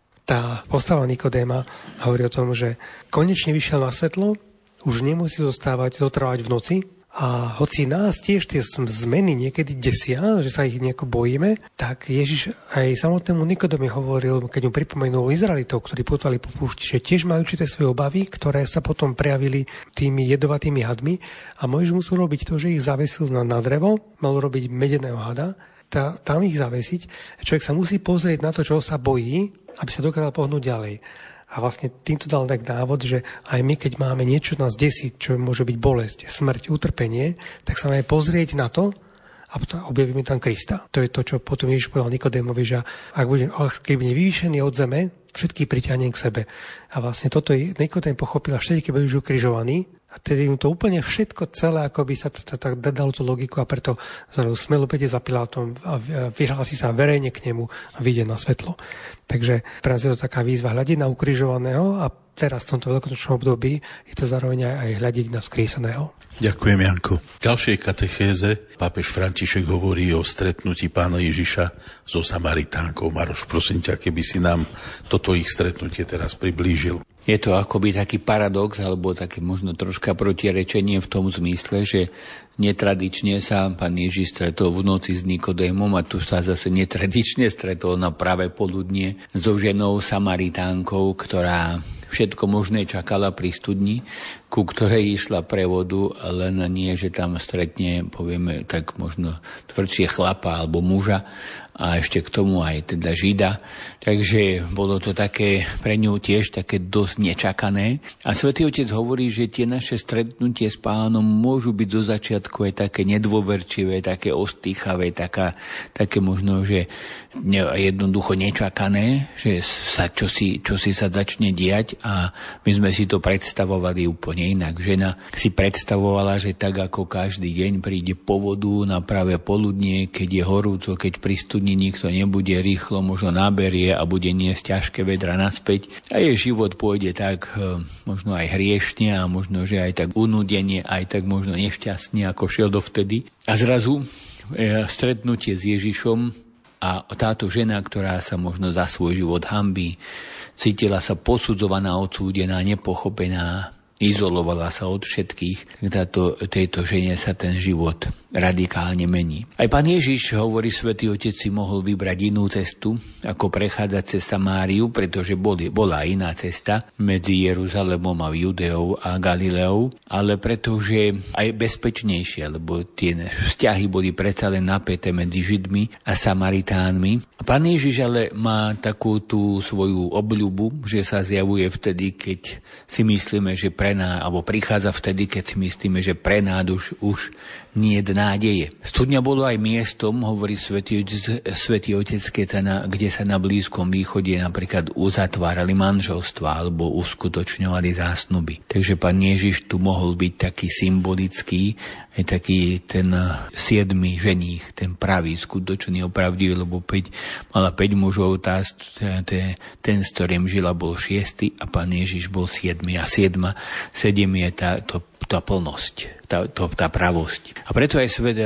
tá postava Nikodéma hovorí o tom, že konečne vyšiel na svetlo, už nemusí zostávať, zotrvať v noci, a hoci nás tiež tie zmeny niekedy desia, že sa ich nejako bojíme, tak Ježiš aj samotnému Nikodému hovoril, keď mu pripomenul Izraelitov, ktorí putovali po púšti, že tiež majú určité svoje obavy, ktoré sa potom prejavili tými jedovatými hadmi a Mojžiš musel robiť to, že ich zavesil na, na drevo, mal robiť medeného hada, tá, tam ich zavesiť. Človek sa musí pozrieť na to, čo sa bojí, aby sa dokázal pohnúť ďalej. A vlastne týmto dal tak návod, že aj my, keď máme niečo nás desí, čo môže byť bolesť, smrť, utrpenie, tak sa máme pozrieť na to a potom objavíme tam Krista. To je to, čo potom Ježiš povedal Nikodémovi, že ak bude, keď bude vyvýšený od zeme, všetkých priťahnem k sebe. A vlastne toto Nikodém pochopil až vtedy, keď bol už ukrižovaný. A tedy mu to úplne všetko celé, ako by sa to tak dalo tú logiku a preto smelo päť za Pilátom a vyhlási sa verejne k nemu a vyjde na svetlo. Takže pre nás je to taká výzva hľadiť na ukrižovaného a teraz v tomto veľkonočnom období je to zároveň aj hľadiť na vzkrieseného. Ďakujem, Janko. V ďalšej katechéze pápež František hovorí o stretnutí pána Ježiša so Samaritánkou. Maroš, prosím ťa, keby si nám toto ich stretnutie teraz priblížil. Je to akoby taký paradox, alebo také možno troška protirečenie v tom zmysle, že netradične sa pán Ježiš stretol v noci s Nikodémom a tu sa zase netradične stretol na pravé poludnie so ženou Samaritánkou, ktorá všetko možné čakala pri studni, ku ktorej išla pre vodu, len nie, že tam stretne, povieme tak možno tvrdšie chlapa alebo muža a ešte k tomu aj teda Žida. Takže bolo to také pre ňu tiež také dosť nečakané. A Svätý Otec hovorí, že tie naše stretnutie s Pánom môžu byť do začiatku aj také nedôverčivé, také ostýchavé, taká, také možno, že jednoducho nečakané, že sa čosi, čosi sa začne diať a my sme si to predstavovali úplne inak. Žena si predstavovala, že tak ako každý deň príde po vodu na pravé poludnie, keď je horúco, keď pri studni nikto nebude, rýchlo možno naberie a bude niesť ťažké vedra naspäť a jej život pôjde tak možno aj hriešne a možno, že aj tak unudenie, aj tak možno nešťastne, ako šiel dovtedy. A zrazu stretnutie s Ježišom a táto žena, ktorá sa možno za svoj život hanbí, cítila sa posudzovaná, odsúdená, nepochopená, izolovala sa od všetkých, táto, tejto žene sa ten život radikálne mení. Aj pán Ježiš, hovorí Svätý Otec, si mohol vybrať inú cestu, ako prechádzať cez Samáriu, pretože boli, bola iná cesta medzi Jeruzalémom a Judeou a Galileou, ale pretože aj bezpečnejšie, lebo tie vzťahy boli predsa len napäté medzi Židmi a Samaritánmi. Pán Ježiš ale má takú tú svoju obľubu, že sa zjavuje vtedy, keď si myslíme, že pre nás, alebo prichádza vtedy, keď si myslíme, že pre nás už, už nie je nádeje. Studňa bolo aj miestom, hovorí Svätý Otec, Svätý Otec keď sa na, kde sa na Blízkom východe napríklad uzatvárali manželstva alebo uskutočňovali zásnuby. Takže pán Ježiš tu mohol byť taký symbolický, aj taký ten siedmy ženích, ten pravý, skutočný, opravdivý, lebo päť, mala päť mužov, tá, ten, ten, s ktorým žila, bol šiesty a pán Ježiš bol siedmy a siedma, sedem je tá, to, tá plnosť. Tá, to, tá pravosť. A preto aj svet,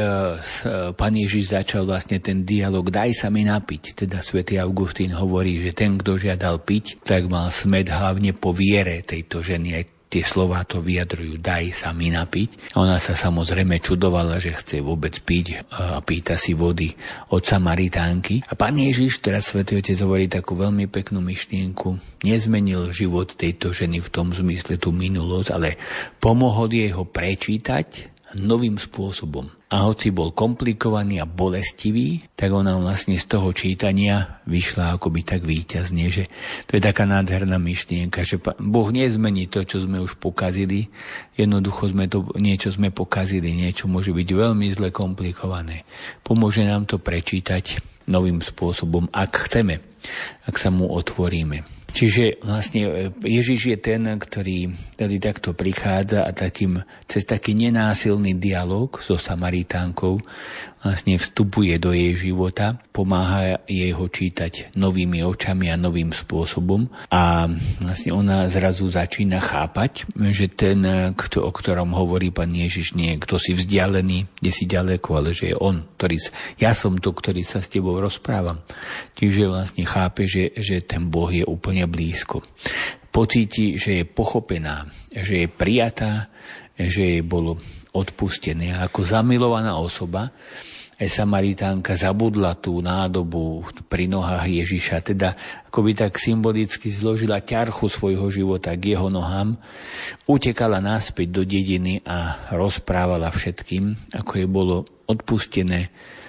pán Ježiš začal vlastne ten dialog daj sa mi napiť. Teda svätý Augustín hovorí, že ten, kto žiadal piť, tak mal smäd hlavne po viere tejto ženy. Aj tie slová to vyjadrujú, daj sa mi napiť. A ona sa samozrejme čudovala, že chce vôbec piť a pýta si vody od Samaritánky. A pán Ježiš, teraz Svätý Otec hovorí takú veľmi peknú myšlienku, nezmenil život tejto ženy v tom zmysle tú minulosť, ale pomohol jej ho prečítať novým spôsobom. A hoci bol komplikovaný a bolestivý, tak ona vlastne z toho čítania vyšla akoby tak víťazne, že to je taká nádherná myšlienka, že Boh nezmení to, čo sme už pokazili. Jednoducho sme to, niečo sme pokazili, niečo môže byť veľmi zle komplikované. Pomôže nám to prečítať novým spôsobom, ak chceme, ak sa mu otvoríme. Čiže vlastne Ježiš je ten, ktorý tady takto prichádza a takým, cez taký nenásilný dialog so Samaritánkou vlastne vstupuje do jej života, pomáha jej ho čítať novými očami a novým spôsobom a vlastne ona zrazu začína chápať, že ten, kto, o ktorom hovorí pán Ježiš, nie je kto si vzdialený, kde si ďaleko, ale že je on, ktorý, ja som to, ktorý sa s tebou rozprávam. Čiže vlastne chápe, že, že ten Boh je úplne blízko. Pocíti, že je pochopená, že je prijatá, že jej bolo odpustené. A ako zamilovaná osoba aj Samaritánka zabudla tú nádobu pri nohách Ježiša, teda akoby tak symbolicky zložila ťarchu svojho života k jeho nohám, utekala naspäť do dediny a rozprávala všetkým, ako jej bolo odpustené,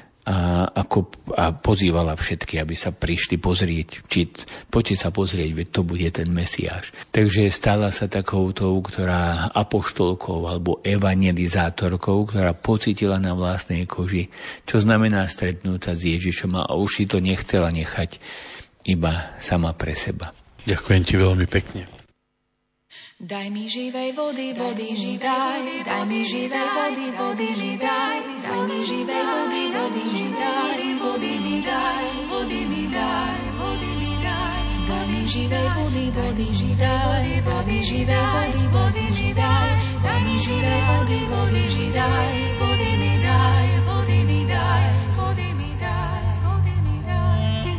a, ako, a pozývala všetky, aby sa prišli pozrieť, či poďte sa pozrieť, veď to bude ten Mesiáš. Takže stala sa takoutou, ktorá apoštolkou alebo evangelizátorkou, ktorá pocítila na vlastnej koži, čo znamená stretnúť sa s Ježišom a už si to nechcela nechať iba sama pre seba. Ďakujem ti veľmi pekne. Daj mi živej vody, vody mi daj, daj mi živej vody, vody mi daj, daj mi živej vody, vody mi daj, vody mi daj, vody mi daj, vody mi daj. Daj mi živej vody, vody mi daj, daj mi živej vody, vody mi daj, daj mi živej vody, vody mi daj, vody mi daj, vody mi daj, vody mi daj, vody mi daj.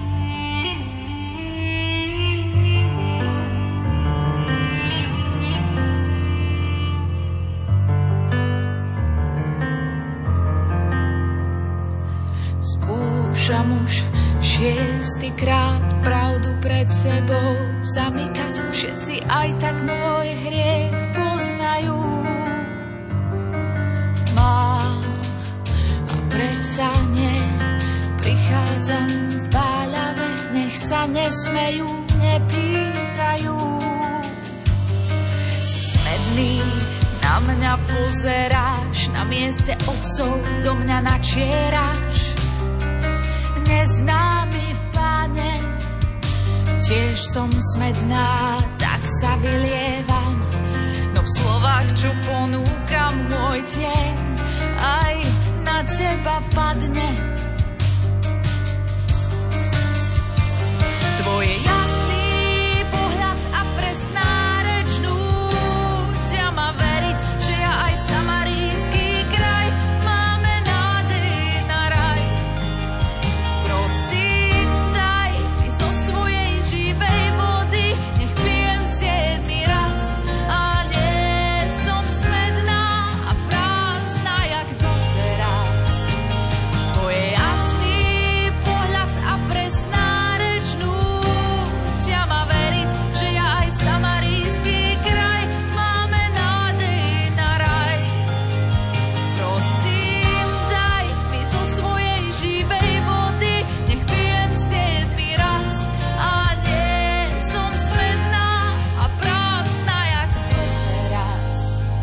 Skúšam už šiestýkrát pravdu pred sebou zamykať, všetci aj tak môj hriech poznajú. Mám a predsa nie, prichádzam v báľave, nech sa nesmejú, nepýtajú. Si smedný, na mňa pozeráš, na mieste otcov do mňa načieráš. Neznámy Pane, tiež som smedná, tak sa vylievam, no v slovách, čo ponúkam, môj tieň aj na teba padne. Tvoje jasný pohľad a presná reč nútia ma veriť, že ja aj samarijský kraj máme nádej na raj. Prosím, daj mi zo svojej živej vody, nech pijem siedmy raz a nie som smedná a prázdna jak doteraz. Tvoje jasný pohľad a presná reč nútia ma veriť, že ja aj samarijský kraj máme nádej na raj. Prosím, daj mi zo svojej živej vody, nech pijem siedmy raz a nie som smedná a prázdna jak doteraz.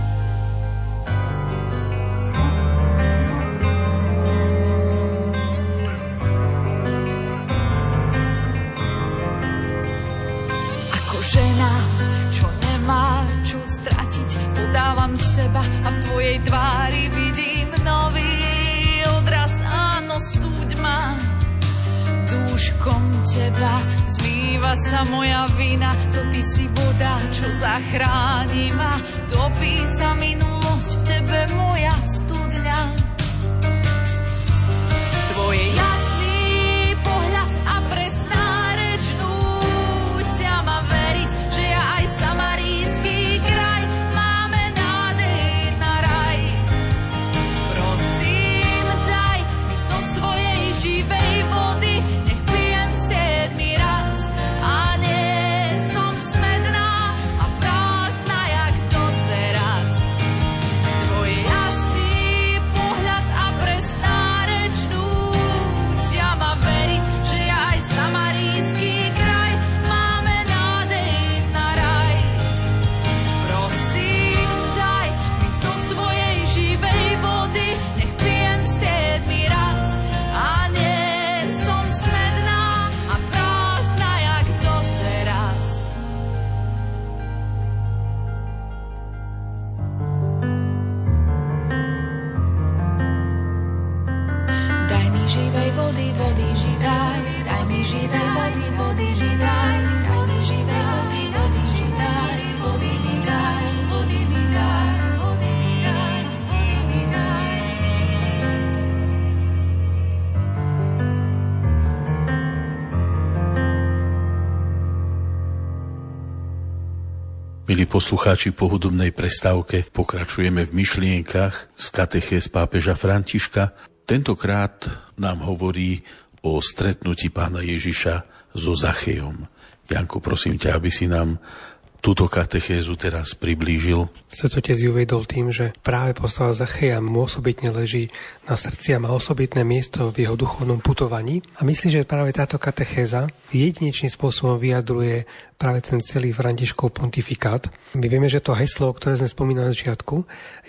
Ako žena, čo nemá čo stratiť, podávam seba a v tvojej tvári vidím nový odraz. Áno, súď ma dúškom teba, zmýva sa moja vina, to ty si voda, čo zachráni ma. Topí sa minulosť, v tebe moja studňa. Tvoje jasný pohľad a presná reč nútia ma veriť, že ja aj samarijský kraj máme nádej na raj. Prosím, daj mi zo svojej živej vody, nech pijem siedmy raz a nie som smedná a prázdna jak doteraz. Tvoje jasný pohľad a presná reč nútia ma veriť, že ja aj samarijský kraj máme nádej na raj. Prosím, daj mi zo svojej živej vody, nech pijem siedmy raz a nie som smedná a prázdna jak doteraz. Daj mi živej vody, vody mi daj, daj mi živej vody, vody mi daj, daj mi živej vody, vody mi daj, vody mi daj, vody mi daj, vody mi daj, vody mi daj. Milí poslucháči, po hudobnej prestávke pokračujeme v myšlienkach z katechéz pápeža Františka. Tentokrát nám hovorí o stretnutí pána Ježiša so Zachejom. Janko, prosím ťa, aby si nám túto katechézu teraz priblížil. Svetotec ju vedol tým, že práve postava Zacheja mu osobitne leží na srdci a má osobitné miesto v jeho duchovnom putovaní. A myslím, že práve táto katechéza jedinečným spôsobom vyjadruje práve ten celý Františkov pontifikát. My vieme, že to heslo, ktoré sme spomínali na začiatku,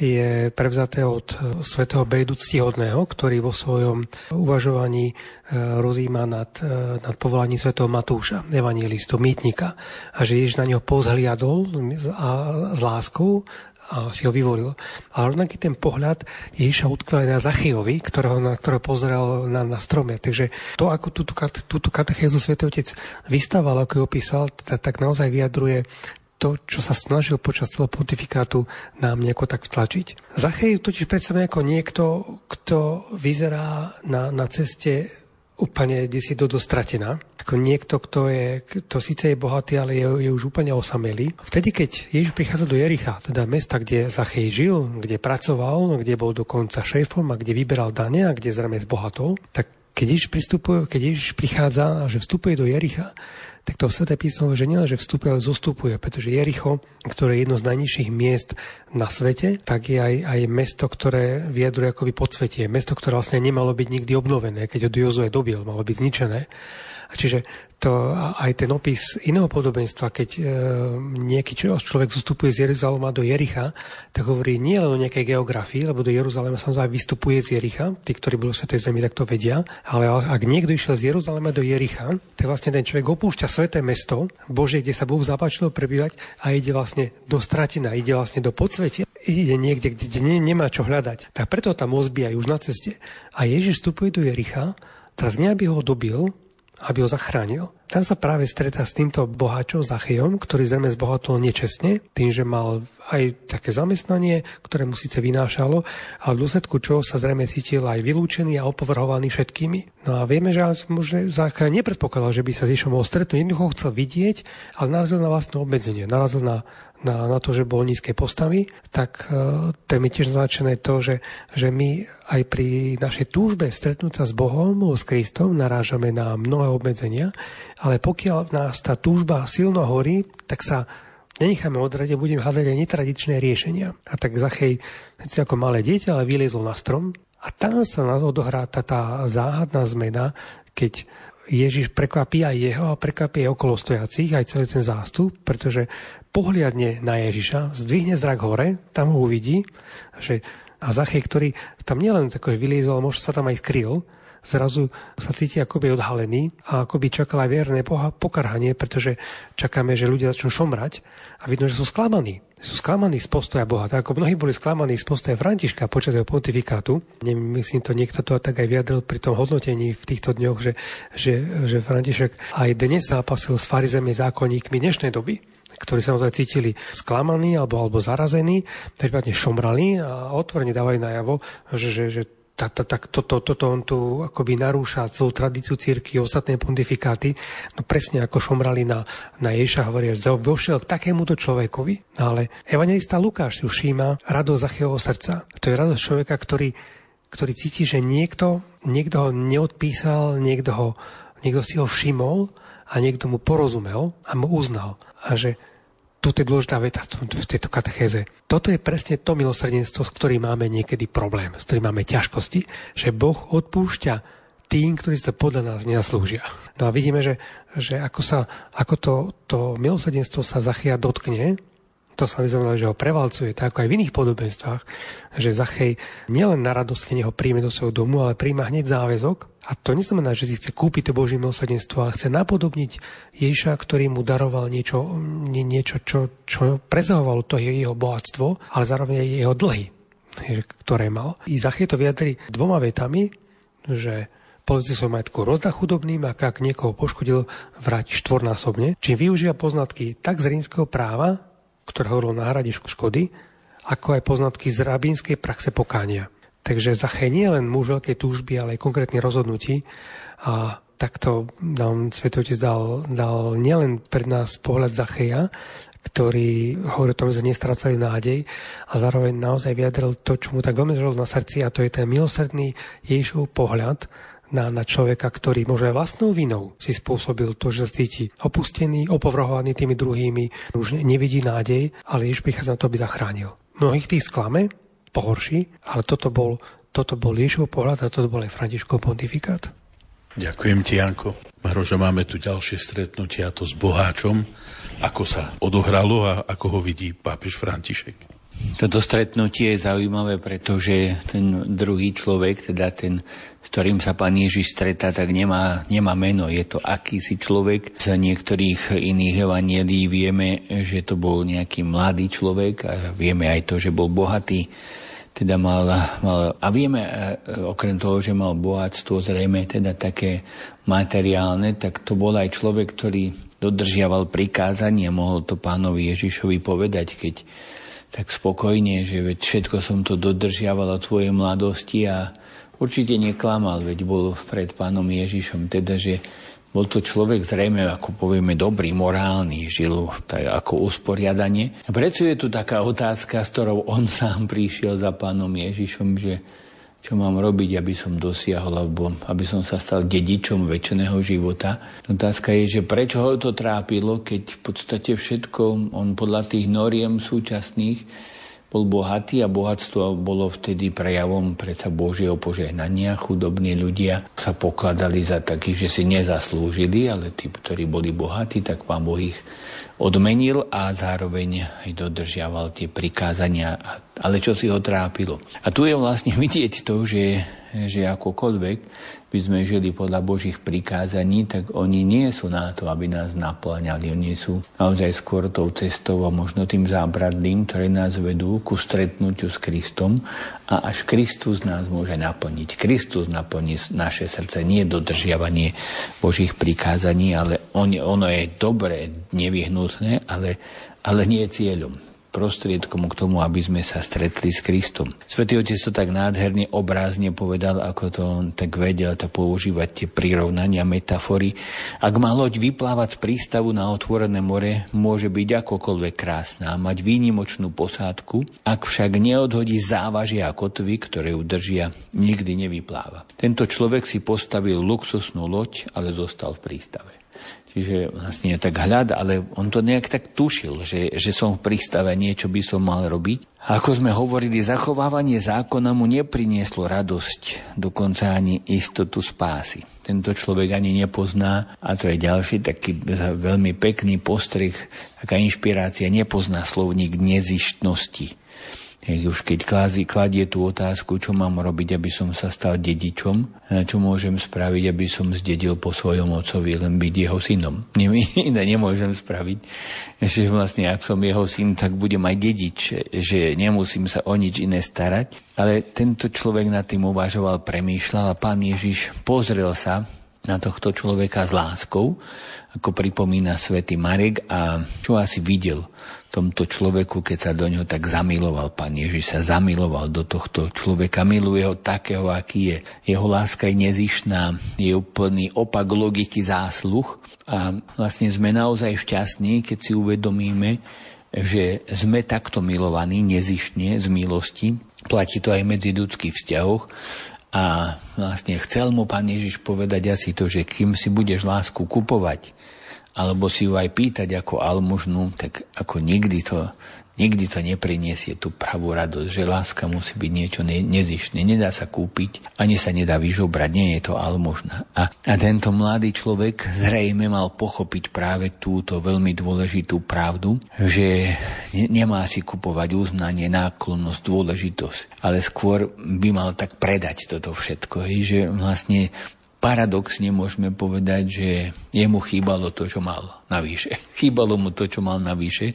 je prevzaté od svätého Bédu Ctihodného, ktorý vo svojom uvažovaní rozíma nad, nad povolaním svätého Matúša, evanjelistu, mýtnika, a že Ježiš na neho pozhliadol a s láskou a si ho vyvolil. A rovnaký ten pohľad Ježiša utkvel na Zachejovi, ktorého, na ktorého pozeral na, na strome. Takže to, ako túto, túto katechézu Svätý Otec vystával, ako ju opísal, tak, tak naozaj vyjadruje to, čo sa snažil počas celého pontifikátu nám nejako tak vtlačiť. Zachej totiž predstavuje ako niekto, kto vyzerá na, na ceste úplne desi do dostratená. Ako niekto, kto je, kto síce je bohatý, ale je, je už úplne osamelý. Vtedy, keď Ježiš prichádza do Jericha, teda mesta, kde Zachej žil, kde pracoval, kde bol dokonca šéfom a kde vyberal dane a kde zrejme zbohatol, tak keď Ježiš pristupuje, keď Ježiš prichádza a že vstupuje do Jericha, tak to Sväté písmo, že nielen, že vstupuje, ale zostupuje, pretože Jericho, ktoré je jedno z najnižších miest na svete, tak je aj, aj mesto, ktoré vyjadruje akoby podsvetie. Mesto, ktoré vlastne nemalo byť nikdy obnovené, keď od Jozue dobil, malo byť zničené. A čiže to, aj ten opis iného podobenstva, keď e, nejaký človek zostupuje z Jeruzalema do Jericha, tak hovorí nie len o nejakej geografii, lebo do Jeruzalema samozrejme vystupuje z Jericha, tí, ktorí boli v Svätej Zemi, tak to vedia, ale ak niekto išiel z Jeruzalema do Jericha, tak vlastne ten človek opúšťa sväté mesto Božie, kde sa Bohu zapáčilo prebývať a ide vlastne do stratina, ide vlastne do podsvetia, ide niekde, kde ne, nemá čo hľadať. Tak preto tam ozbíjajú už na ceste. A Ježiš vstupuje do Jericha, teraz nie aby ho dobil, aby ho zachránil. Tam sa práve stretá s týmto boháčom Zachejom, ktorý zrejme zbohatol nečestne, tým, že mal aj také zamestnanie, ktoré mu síce vynášalo, a v dôsledku čoho sa zrejme cítil aj vylúčený a opovrhovaný všetkými. No a vieme, že možno Zachej nepredpokladal, že by sa s Ježišom mohol stretnúť. Jednoducho ho chcel vidieť, ale narazil na vlastné obmedzenie. Narazil na Na, na to, že bol nízkej postavy, tak uh, to je mi tiež značené to, že, že my aj pri našej túžbe stretnúť sa s Bohom, s Kristom, narážame na mnohé obmedzenia, ale pokiaľ nás tá túžba silno horí, tak sa nenecháme odradiť, budeme hľadať aj netradičné riešenia. A tak Zachej, si ako malé dieťa, ale vyliezol na strom a tam sa odohrá tá, tá záhadná zmena, keď Ježiš prekvapí aj jeho a prekvapí aj okolostojacích, aj celý ten zástup, pretože pohliadne na Ježiša, zdvihne zrak hore, tam ho uvidí, že a Zachej, ktorý tam nielen tako vyliezol, ale možno sa tam aj skryl, zrazu sa cíti akoby odhalený a akoby čakal aj vierne pokarhanie, pretože čakáme, že ľudia začnú šomrať a vidno, že sú sklamaní. Sú sklamaní z postoja Boha. Tak ako mnohí boli sklamaní z postoja Františka počas jeho pontifikátu. Nemyslím to, niekto to tak aj vyjadril pri tom hodnotení v týchto dňoch, že, že, že František aj dnes zápasil s farizemi zákonníkmi dnešnej doby, ktorí sa naozaj cítili sklamaní alebo, alebo zarazení, prípadne šomrali a otvorene dávali najavo, že, že, že tak, tak, tak toto, toto on tu akoby narúša celú tradíciu cirkvi, ostatné pontifikáty, no presne ako šomrali na, na Ježiša, hovoria, že vošiel k takémuto človekovi. No ale evanjelista Lukáš si všíma radosť Zachejovho srdca. To je radosť človeka, ktorý, ktorý cíti, že niekto, niekto ho neodpísal, niekto, ho, niekto si ho všimol a niekto mu porozumel a mu uznal. A že toto je dôležitá veta v tejto katechéze. Toto je presne to milosrdenstvo, s ktorým máme niekedy problém, s ktorým máme ťažkosti, že Boh odpúšťa tým, ktorí sa podľa nás nezaslúžia. No a vidíme, že, že ako, sa, ako to, to milosrdenstvo sa Zacheja dotkne, to sa vyznamená, že ho prevalcuje, tak ako aj v iných podobenstvách, že Zachej nielen na radosť keď ho príjme do svojho domu, ale príjma hneď záväzok. A to neznamená, že si chce kúpiť to Božie milosrdenstvo, ale chce napodobniť Ježiša, ktorý mu daroval niečo, niečo čo, čo presahovalo to jeho bohatstvo, ale zároveň aj jeho dlhy, ktoré mal. I Zachej to vyjadrí dvoma vetami, že polici svoj majetku rozdá chudobným a ak niekoho poškodil, vráti štvornásobne. Čím využíva poznatky tak z rímskeho práva, ktoré hovorilo o náhrade škody, ako aj poznatky z rabínskej praxe pokánia. Takže Zachej nie je len muž veľkej túžby, ale aj konkrétne rozhodnutí. A takto nám Svätý Otec dal, dal nielen pred nás pohľad Zacheja, ktorý hovorí o tom, že nestrácali nádej, a zároveň naozaj vyjadril to, čo mu tak veľmi žilo na srdci, a to je ten milosrdný Ježišov pohľad na, na človeka, ktorý možno aj vlastnou vinou si spôsobil to, že sa cíti opustený, opovrhovaný tými druhými, už nevidí nádej, ale Ježiš prichádza na to, aby zachránil. Mnohých tých sklame, pohorší, ale toto bol, toto bol Ježišov pohľad a toto bol aj Františkov pontifikát. Ďakujem ti, Janko. Marožo, máme tu ďalšie stretnutie, a to s boháčom. Ako sa odohralo a ako ho vidí pápež František? Toto stretnutie je zaujímavé, pretože ten druhý človek, teda ten, s ktorým sa pán Ježiš stretá, tak nemá, nemá meno. Je to akýsi človek. Z niektorých iných evanielí vieme, že to bol nejaký mladý človek a vieme aj to, že bol bohatý. Teda mal, mal, a vieme, okrem toho, že mal bohatstvo zrejme teda také materiálne, tak to bol aj človek, ktorý dodržiaval prikázanie, mohol to pánovi Ježišovi povedať, keď tak spokojne, že veď všetko som to dodržiaval od svojej mladosti a určite neklamal, veď bol pred pánom Ježišom, teda, že bol to človek zrejme, ako povieme, dobrý, morálny, žil tak ako usporiadanie. A preto je tu taká otázka, s ktorou on sám prišiel za pánom Ježišom, že čo mám robiť, aby som dosiahol, alebo aby som sa stal dedičom večného života. Otázka je, že prečo ho to trápilo, keď v podstate všetko, on podľa tých noriem súčasných bol bohatý a bohatstvo bolo vtedy prejavom predsa Božieho požehnania. Chudobní ľudia sa pokladali za takých, že si nezaslúžili, ale tí, ktorí boli bohatí, tak pán Boh ich odmenil a zároveň aj dodržiaval tie prikázania, ale čo si ho trápilo. A tu je vlastne vidieť to, že, že akokoľvek by sme žili podľa Božích prikázaní, tak oni nie sú na to, aby nás naplňali. Oni sú naozaj skôr tou cestou a možno tým zábradlím, ktoré nás vedú ku stretnutiu s Kristom a až Kristus nás môže naplniť. Kristus naplní naše srdce, nie dodržiavanie Božích prikázaní, ale on, ono je dobré, nevyhnutné, ale, ale nie cieľom. Prostriedkom k tomu, aby sme sa stretli s Kristom. Svätý Otec to tak nádherne obrázne povedal, ako to on tak vedel to používať tie prirovnania, metafory. Ak má loď vyplávať z prístavu na otvorené more, môže byť akokoľvek krásna a mať výnimočnú posádku, ak však neodhodí závažia a kotvy, ktoré ju držia, nikdy nevypláva. Tento človek si postavil luxusnú loď, ale zostal v prístave. Čiže vlastne tak hľad, ale on to nejak tak tušil, že, že som v prístave, niečo by som mal robiť. A ako sme hovorili, zachovávanie zákona mu neprinieslo radosť, dokonca ani istotu spásy. Tento človek ani nepozná, a to je ďalší taký veľmi pekný postreh, taká inšpirácia, nepozná slovník nezištnosti. Už keď kladie tú otázku, čo mám robiť, aby som sa stal dedičom, čo môžem spraviť, aby som zdedil po svojom otcovi, len byť jeho synom. Iné nemôžem spraviť, že vlastne ak som jeho syn, tak budem aj dedič, že nemusím sa o nič iné starať. Ale tento človek nad tým uvažoval, premýšľal a pán Ježiš pozrel sa na tohto človeka s láskou, ako pripomína svätý Marek, a čo asi videl tomto človeku, keď sa do ňoho tak zamiloval. Pán Ježiš sa zamiloval do tohto človeka, miluje ho takého, aký je. Jeho láska je nezištná, je úplný opak logiky zásluh a vlastne sme naozaj šťastní, keď si uvedomíme, že sme takto milovaní nezištne z milosti. Platí to aj medzi ľudských vzťahoch a vlastne chcel mu Pán Ježiš povedať asi to, že kým si budeš lásku kupovať, alebo si ju aj pýtať ako almužnu, tak ako nikdy to, nikdy to nepriniesie tú pravú radosť, že láska musí byť niečo ne, nezištné. Nedá sa kúpiť, ani sa nedá vyžobrať, nie je to almužna. A, a tento mladý človek zrejme mal pochopiť práve túto veľmi dôležitú pravdu, že ne, nemá si kupovať uznanie, náklonnosť, dôležitosť, ale skôr by mal tak predať toto všetko, že vlastne paradoxne môžeme povedať, že jemu chýbalo to, čo mal navyše. Chýbalo mu to, čo mal navyše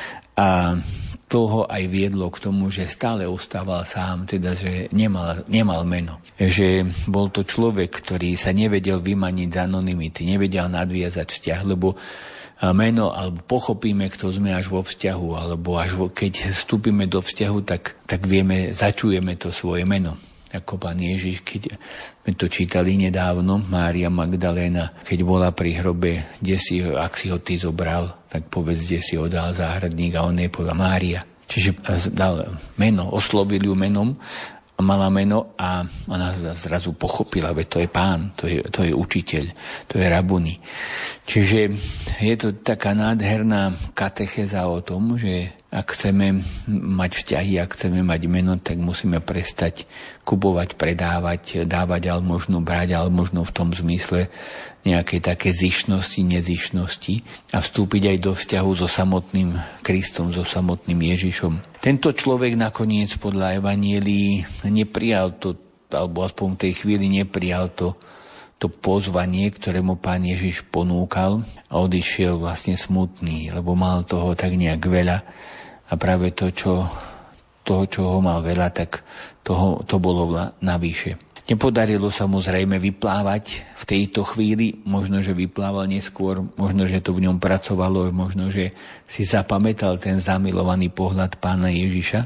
a toho aj viedlo k tomu, že stále ostával sám, teda, že nemal, nemal meno. Že bol to človek, ktorý sa nevedel vymaniť z anonymity, nevedel nadviazať vzťah, lebo meno, alebo pochopíme, kto sme až vo vzťahu, alebo až vo, keď vstúpime do vzťahu, tak, tak vieme, začujeme to svoje meno. Ako pán Ježiš, keď sme to čítali nedávno, Mária Magdaléna, keď bola pri hrobe, kde si, ak si ho ty zobral, tak povedz, kde si ho dal záhradník, a on jej povedal Mária. Čiže dal meno, oslovil ju menom mala meno a ona zrazu pochopila, že to je pán, to je, to je učiteľ, to je rabuni. Čiže je to taká nádherná katechéza o tom, že ak chceme mať vzťahy, ak chceme mať meno, tak musíme prestať kupovať, predávať, dávať almužnu, brať almužnu v tom zmysle nejakej také zišnosti, nezišnosti a vstúpiť aj do vzťahu so samotným Kristom, so samotným Ježišom. Tento človek nakoniec podľa Evanielii neprijal to, alebo aspoň v tej chvíli neprijal to, to pozvanie, ktoré mu Pán Ježiš ponúkal a odišiel vlastne smutný, lebo mal toho tak nejak veľa a práve to, čo, toho, čo ho mal veľa, tak toho, to bolo navyše. Nepodarilo sa mu zrejme vyplávať v tejto chvíli, možno, že vyplával neskôr, možno, že to v ňom pracovalo, možno, že si zapamätal ten zamilovaný pohľad Pána Ježiša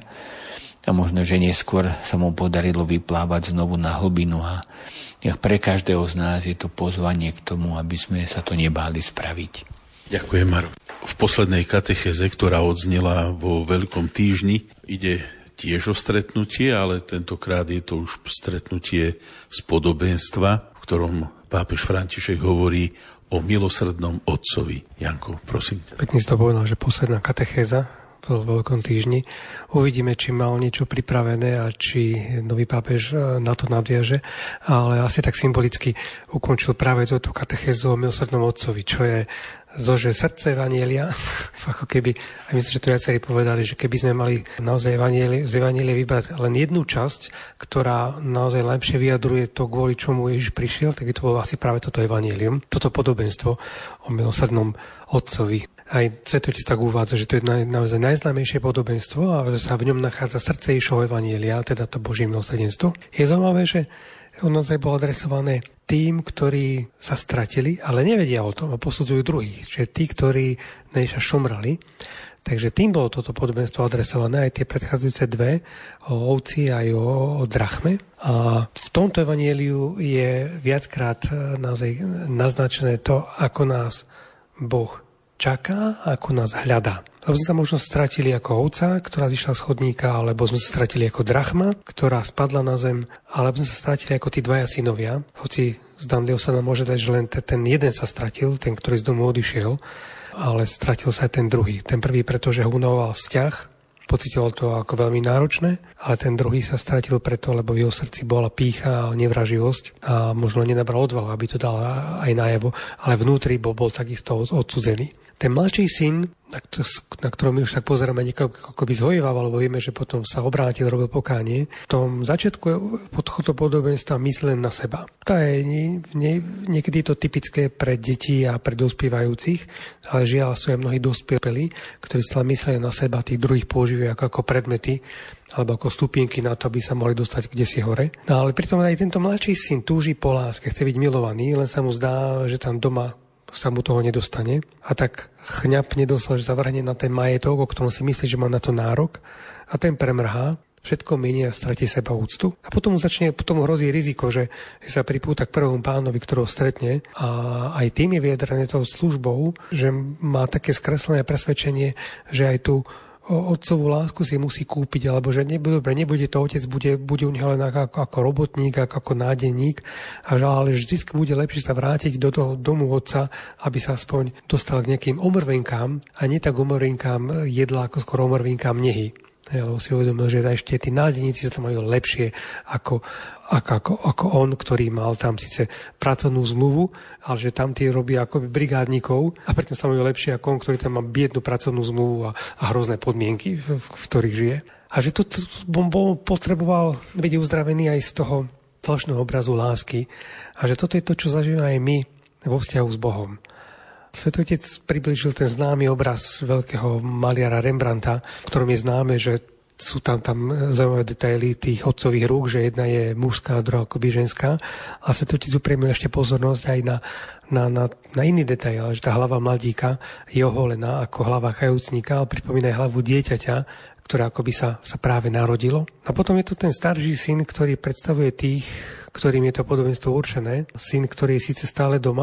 a možno, že neskôr sa mu podarilo vyplávať znovu na hlbinu a pre každého z nás je to pozvanie k tomu, aby sme sa to nebáli spraviť. Ďakujem, Maro. V poslednej katechéze, ktorá odznela vo Veľkom týždni, ide tiež o stretnutie, ale tentokrát je to už stretnutie z podobenstva, v ktorom pápež František hovorí o milosrdnom otcovi. Janko, prosím. Pekne si to povedal, že posledná katechéza v Veľkom týždni. Uvidíme, či mal niečo pripravené a či nový pápež na to nadviaže, ale asi tak symbolicky ukončil práve túto katechézu o milosrdnom otcovi, čo je zože srdce evanjelia. Ako keby, a myslím, že to viacerí povedali, že keby sme mali naozaj evanjelie, z evanjelia vybrať len jednu časť, ktorá naozaj lepšie vyjadruje to, kvôli čomu Ježiš prišiel, tak by to bolo asi práve toto evanjelium, toto podobenstvo o milosrdnom otcovi. Aj Svätý Otec tak uvádza, že to je naozaj najznámejšie podobenstvo a že sa v ňom nachádza srdce Ježišovho evanjelia, teda to Božie milosrdenstvo. Je zaujímavé, že ono naozaj bolo adresované tým, ktorí sa stratili, ale nevedia o tom a posudzujú druhých. Čiže tí, ktorí na Ježiša šomrali. Takže tým bolo toto podobenstvo adresované, aj tie predchádzajúce dve, o ovci aj o, o drachme. A v tomto evanjeliu je viackrát naozaj naznačené to, ako nás Boh čaká, ako nás hľadá. Lebo sme sa možno stratili ako ovca, ktorá zišla z chodníka, alebo sme sa stratili ako drachma, ktorá spadla na zem, alebo sme sa stratili ako tí dvaja synovia. Hoci zdanlivo sa nám môže dať, že len ten jeden sa stratil, ten, ktorý z domu odišiel, ale stratil sa aj ten druhý. Ten prvý, pretože ho unavoval vzťah, pocitoval to ako veľmi náročné, ale ten druhý sa stratil preto, lebo v jeho srdci bola pýcha a nevraživosť a možno nenabral odvahu, aby to dal aj najavo, ale vnútri bol, bol takisto odsudzený. Ten mladší syn, na, to, na ktorom my už tak pozeráme, niekoho ako by zhojevával, lebo vieme, že potom sa obrátil, robil pokánie, v tom začiatku podchodu podobenstva myslel na seba. To je nie, nie, niekedy je to typické pre deti a pre dospievajúcich, ale žiaľ sú aj mnohí dospiepeli, ktorí sa mysleli na seba, tých druhých používajú ako, ako predmety alebo ako stupienky na to, aby sa mohli dostať kdesi hore. No ale pritom aj tento mladší syn túži po láske, chce byť milovaný, len sa mu zdá, že tam doma sa mu toho nedostane a tak chňapne doslova, že zavrhne na ten majetok, o ktorom si myslí, že má na to nárok a ten premrhá, všetko minie a stratí seba úctu. A potom mu začne, potom hrozí riziko, že, že sa pripúta k prvému pánovi, ktorého stretne a aj tým je vyjadrené tou službou, že má také skreslené presvedčenie, že aj tu otcovú lásku si musí kúpiť, alebo že nebude, dobre, nebude to otec, bude, bude u neho len ako, ako robotník, ako, ako nádenník, a že, ale vždy bude lepšie sa vrátiť do toho domu otca, aby sa aspoň dostal k nejakým omrvenkám, a nie tak omrvenkám jedla, ako skoro omrvenkám nehy. Lebo si uvedomil, že ešte tí nádeníci sa tam majú lepšie ako, ako, ako, ako on, ktorý mal tam síce pracovnú zmluvu, ale že tam tí robia ako brigádnikov a preto sa majú lepšie ako on, ktorý tam má biednú pracovnú zmluvu a, a hrozné podmienky, v, v ktorých žije. A že tu bol potreboval byť uzdravený aj z toho falošného obrazu lásky a že toto je to, čo zažívame aj my vo vzťahu s Bohom. Svätý Otec priblížil ten známy obraz veľkého maliara Rembrandta, v ktorom je známe, že sú tam, tam zaujímavé detaily tých otcových rúk, že jedna je mužská, druhá akoby ženská. A Svätý Otec upriamil ešte pozornosť aj na, na, na, na iný detail, že tá hlava mladíka je oholená ako hlava kajúcnika, ale pripomína aj hlavu dieťaťa, ktoré akoby sa, sa práve narodilo. A potom je to ten starší syn, ktorý predstavuje tých, ktorým je to podobenstvo určené. Syn, ktorý je síce stále doma,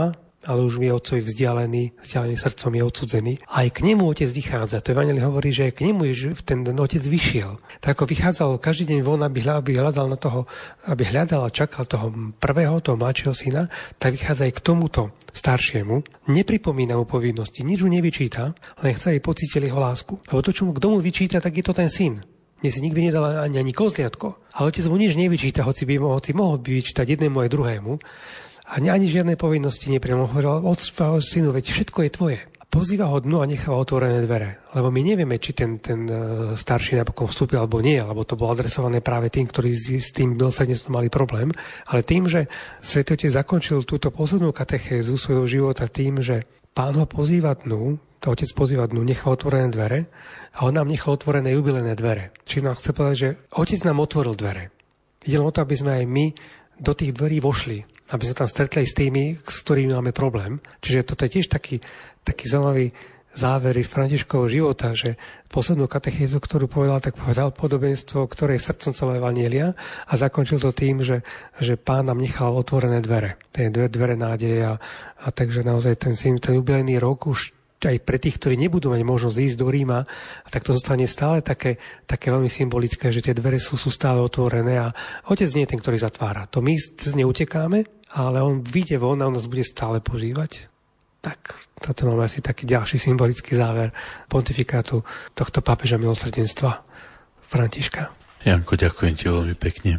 ale už mi je otcovi vzdialený, vzdialený srdcom je odsudzený. Aj k nemu otec vychádza. To Evanjelium hovorí, že k nemu je, ten otec vyšiel. Tak ako vychádzal každý deň von, aby hľadal na toho, aby hľadal a čakal toho prvého, toho mladšieho syna, tak vychádza aj k tomuto staršiemu. Nepripomína mu povinnosti, nič mu nevyčíta, len chce aj pocítiť jeho lásku. Lebo to, čo mu k domu vyčíta, tak je to ten syn. Mne si nikdy nedal ani, ani kozliatko. Ale otec mu nič nevyčíta, hoci by hoci mohol by vyčítať jednému aj druhému. A ani žiadne povinnosti nepriamo hovoril, odspával synu, veď všetko je tvoje. Pozýva ho dnu a necháva otvorené dvere. Lebo my nevieme, či ten, ten starší napokon vstúpil alebo nie, lebo to bolo adresované práve tým, ktorí s tým milosrdenstvom mali problém. Ale tým, že Svätý Otec zakončil túto poslednú katechézu svojho života tým, že Pán ho pozýva dnu, to Otec pozýva dnu, nechá otvorené dvere a on nám nechá otvorené jubilejné dvere. Čiže nám chce povedať, že Otec nám otvoril dvere. Ide len o to, aby sme aj my do tých dverí vošli, aby sa tam stretli s tými, s ktorými máme problém. Čiže toto je tiež taký, taký zaujímavý záver Františkovho života, že poslednú katechézu, ktorú povedal, tak povedal podobenstvo, ktoré je srdcom celého Evanjelia a zakončil to tým, že, že Pán nám nechal otvorené dvere. Tie dvere, dvere nádeje a, a takže naozaj ten, ten jubilejný rok už aj pre tých, ktorí nebudú mať možnosť ísť do Ríma, a tak to zostane stále také, také veľmi symbolické, že tie dvere sú, sú stále otvorené a Otec nie je ten, ktorý zatvára. To my cez ne utekáme, ale on vyjde von a on nás bude stále požívať. Tak toto máme asi taký ďalší symbolický záver pontifikátu tohto pápeža milosrdenstva Františka. Janko, ďakujem ti veľmi pekne.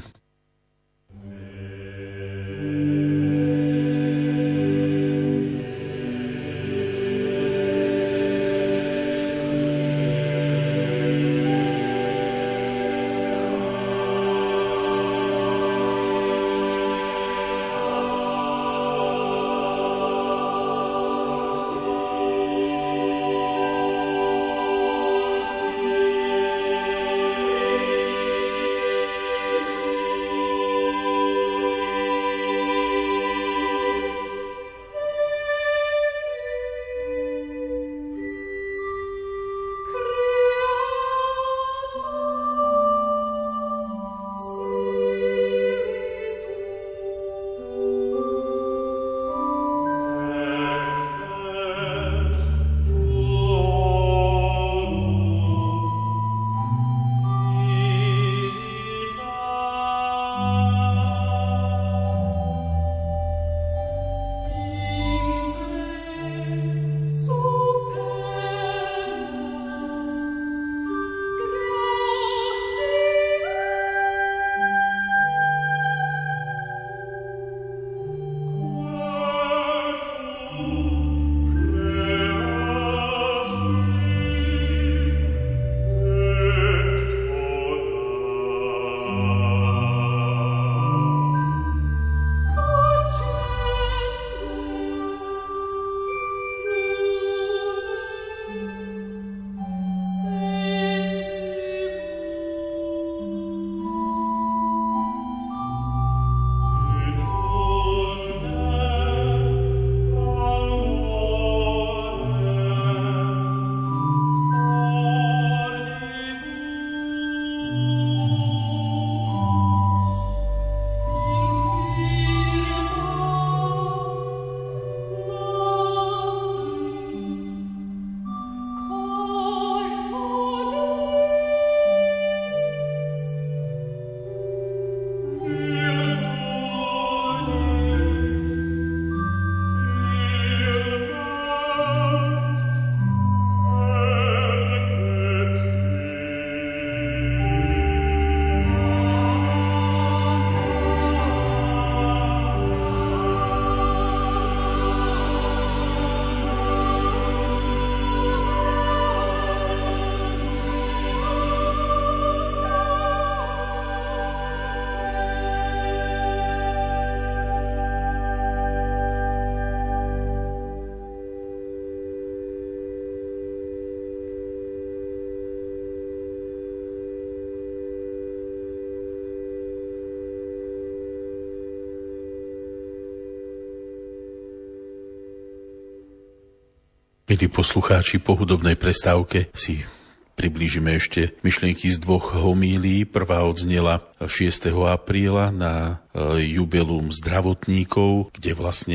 Milí poslucháči, po hudobnej prestávke si priblížime ešte myšlienky z dvoch homílií. Prvá odznela šiesteho apríla na jubileum zdravotníkov, kde vlastne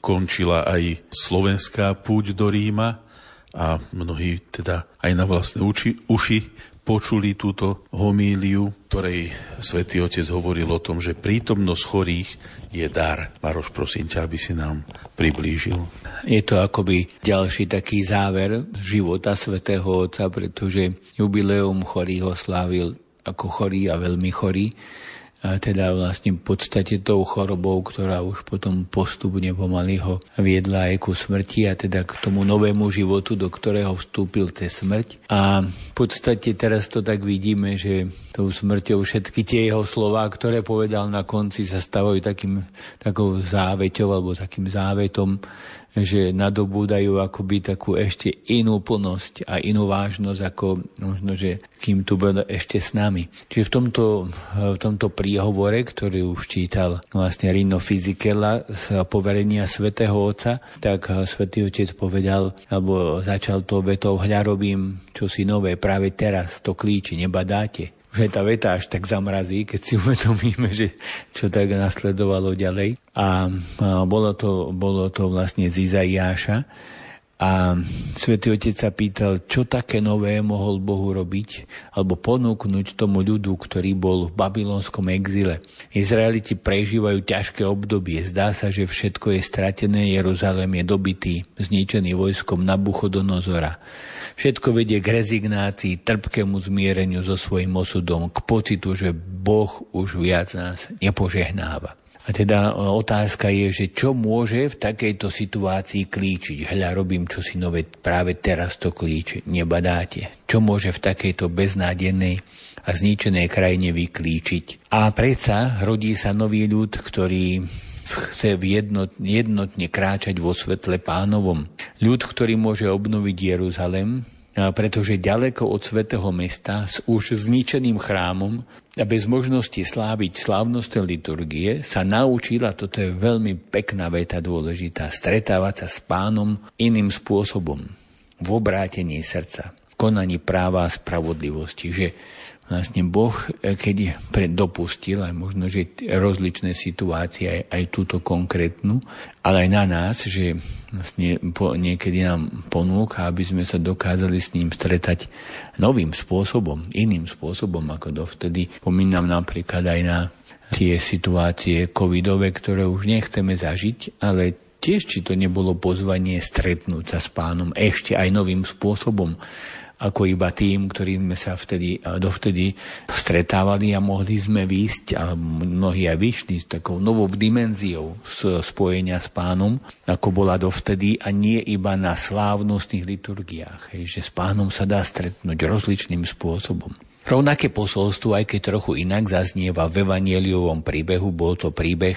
končila aj slovenská púť do Ríma a mnohí teda aj na vlastné uši, uši počuli túto homíliu, ktorej Svätý Otec hovoril o tom, že prítomnosť chorých je dar. Maroš, prosím ťa, aby si nám priblížil. Je to akoby ďalší taký záver života Svätého Otca, pretože jubileum chorých oslávil ako chorý a veľmi chorý. A teda vlastne v podstate tou chorobou, ktorá už potom postupne pomaly ho viedla aj ku smrti a teda k tomu novému životu, do ktorého vstúpil cez smrť. A v podstate teraz to tak vidíme, že tou smrťou všetky tie jeho slová, ktoré povedal na konci, sa stavajú takým, takou záveťou alebo takým závetom, že nadobúdajú akoby takú ešte inú plnosť a inú vážnosť, ako možno, že kým tu bude ešte s nami. Čiže v tomto, v tomto príhovore, ktorý už čítal vlastne Rino Fisichella z poverenia Svätého Otca, tak Svätý Otec povedal, alebo začal to vetou: hľa robím čosi nové, práve teraz to klíči, nebadáte. Že tá veta až tak zamrazí, keď si uvedomíme, že čo tak nasledovalo ďalej. A, a bolo, to, bolo to vlastne z Izaiáša. A Svätý Otec sa pýtal, čo také nové mohol Bohu robiť, alebo ponúknuť tomu ľudu, ktorý bol v babylonskom exile. Izraeliti prežívajú ťažké obdobie. Zdá sa, že všetko je stratené, Jeruzalém je dobitý, zničený vojskom Nabuchodonozora. Všetko vedie k rezignácii, trpkému zmiereniu so svojím osudom, k pocitu, že Boh už viac nás nepožehnáva. A teda otázka je, že čo môže v takejto situácii klíčiť? Hľa, robím čosi nové, práve teraz to klíči, nebadáte. Čo môže v takejto beznádenej a zničenej krajine vyklíčiť? A predsa rodí sa nový ľud, ktorý chce jednotne, jednotne kráčať vo svetle Pánovom. Ľud, ktorý môže obnoviť Jeruzalém, pretože ďaleko od svätého mesta s už zničeným chrámom a bez možnosti sláviť slávnostné liturgie sa naučila, toto je veľmi pekná veta dôležitá, stretávať sa s Pánom iným spôsobom, v obrátení srdca, v konaní práva a spravodlivosti, že vlastne Boh, keď dopustil aj možno, že rozličné situácie, aj, aj túto konkrétnu, ale aj na nás, že vlastne po, niekedy nám ponúka, aby sme sa dokázali s ním stretať novým spôsobom, iným spôsobom ako dovtedy. Pomínam napríklad aj na tie situácie covidové, ktoré už nechceme zažiť, ale tiež, či to nebolo pozvanie stretnúť sa s Pánom ešte aj novým spôsobom, ako iba tým, ktorým sme sa vtedy, dovtedy stretávali a mohli sme výjsť, a mnohí aj vyšli s takou novou dimenziou spojenia s Pánom, ako bola dovtedy, a nie iba na slávnostných liturgiách, hej, že s Pánom sa dá stretnúť rozličným spôsobom. Rovnaké posolstvo, aj keď trochu inak zaznieva v evanjeliovom príbehu, bol to príbeh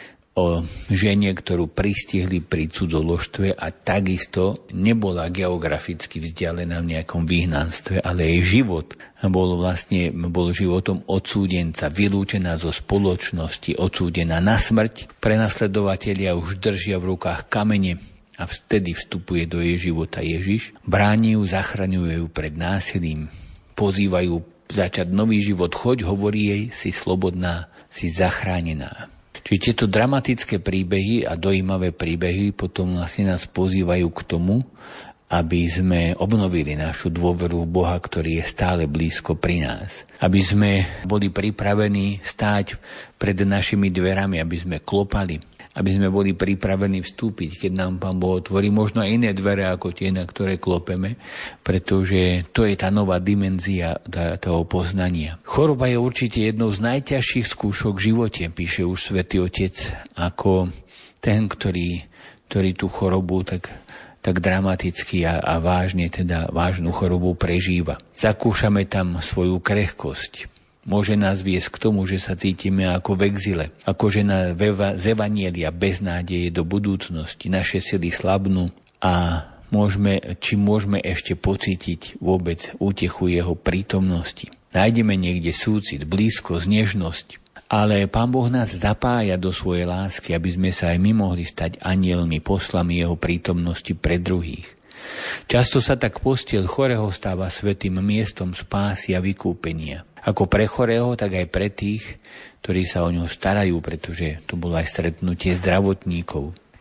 o žene, ktorú pristihli pri cudzoložstve a takisto nebola geograficky vzdialená v nejakom vyhnanstve, ale jej život bol vlastne bol životom odsúdenca, vylúčená zo spoločnosti, odsúdená na smrť. Prenasledovatelia už držia v rukách kamene a vtedy vstupuje do jej života Ježiš. Bráni ju, zachraňujú ju pred násilím, pozývajú začať nový život. Choď, hovorí jej, si slobodná, si zachránená. Čiže tieto dramatické príbehy a dojímavé príbehy potom vlastne nás pozývajú k tomu, aby sme obnovili našu dôveru v Boha, ktorý je stále blízko pri nás. Aby sme boli pripravení stáť pred našimi dverami, aby sme klopali, aby sme boli pripravení vstúpiť, keď nám Pán Boh otvorí možno aj iné dvere ako tie, na ktoré klopeme, pretože to je tá nová dimenzia toho poznania. Choroba je určite jednou z najťažších skúšok v živote, píše už Svätý Otec, ako ten, ktorý, ktorý tú chorobu tak, tak dramaticky a, a vážne, teda vážnu chorobu prežíva. Zakúšame tam svoju krehkosť. Môže nás viesť k tomu, že sa cítime ako v exile, ako žena z evanielia bez nádeje do budúcnosti. Naše sily slabnú a môžeme, či môžeme ešte pocítiť vôbec útechu jeho prítomnosti. Nájdeme niekde súcit, blízkosť, nežnosť, ale Pán Boh nás zapája do svojej lásky, aby sme sa aj my mohli stať anielmi, poslami jeho prítomnosti pre druhých. Často sa tak postiel chorého stáva svätým miestom spásy a vykúpenia. Ako pre chorého, tak aj pre tých, ktorí sa o ňo starajú, pretože tu bolo aj stretnutie zdravotníkov.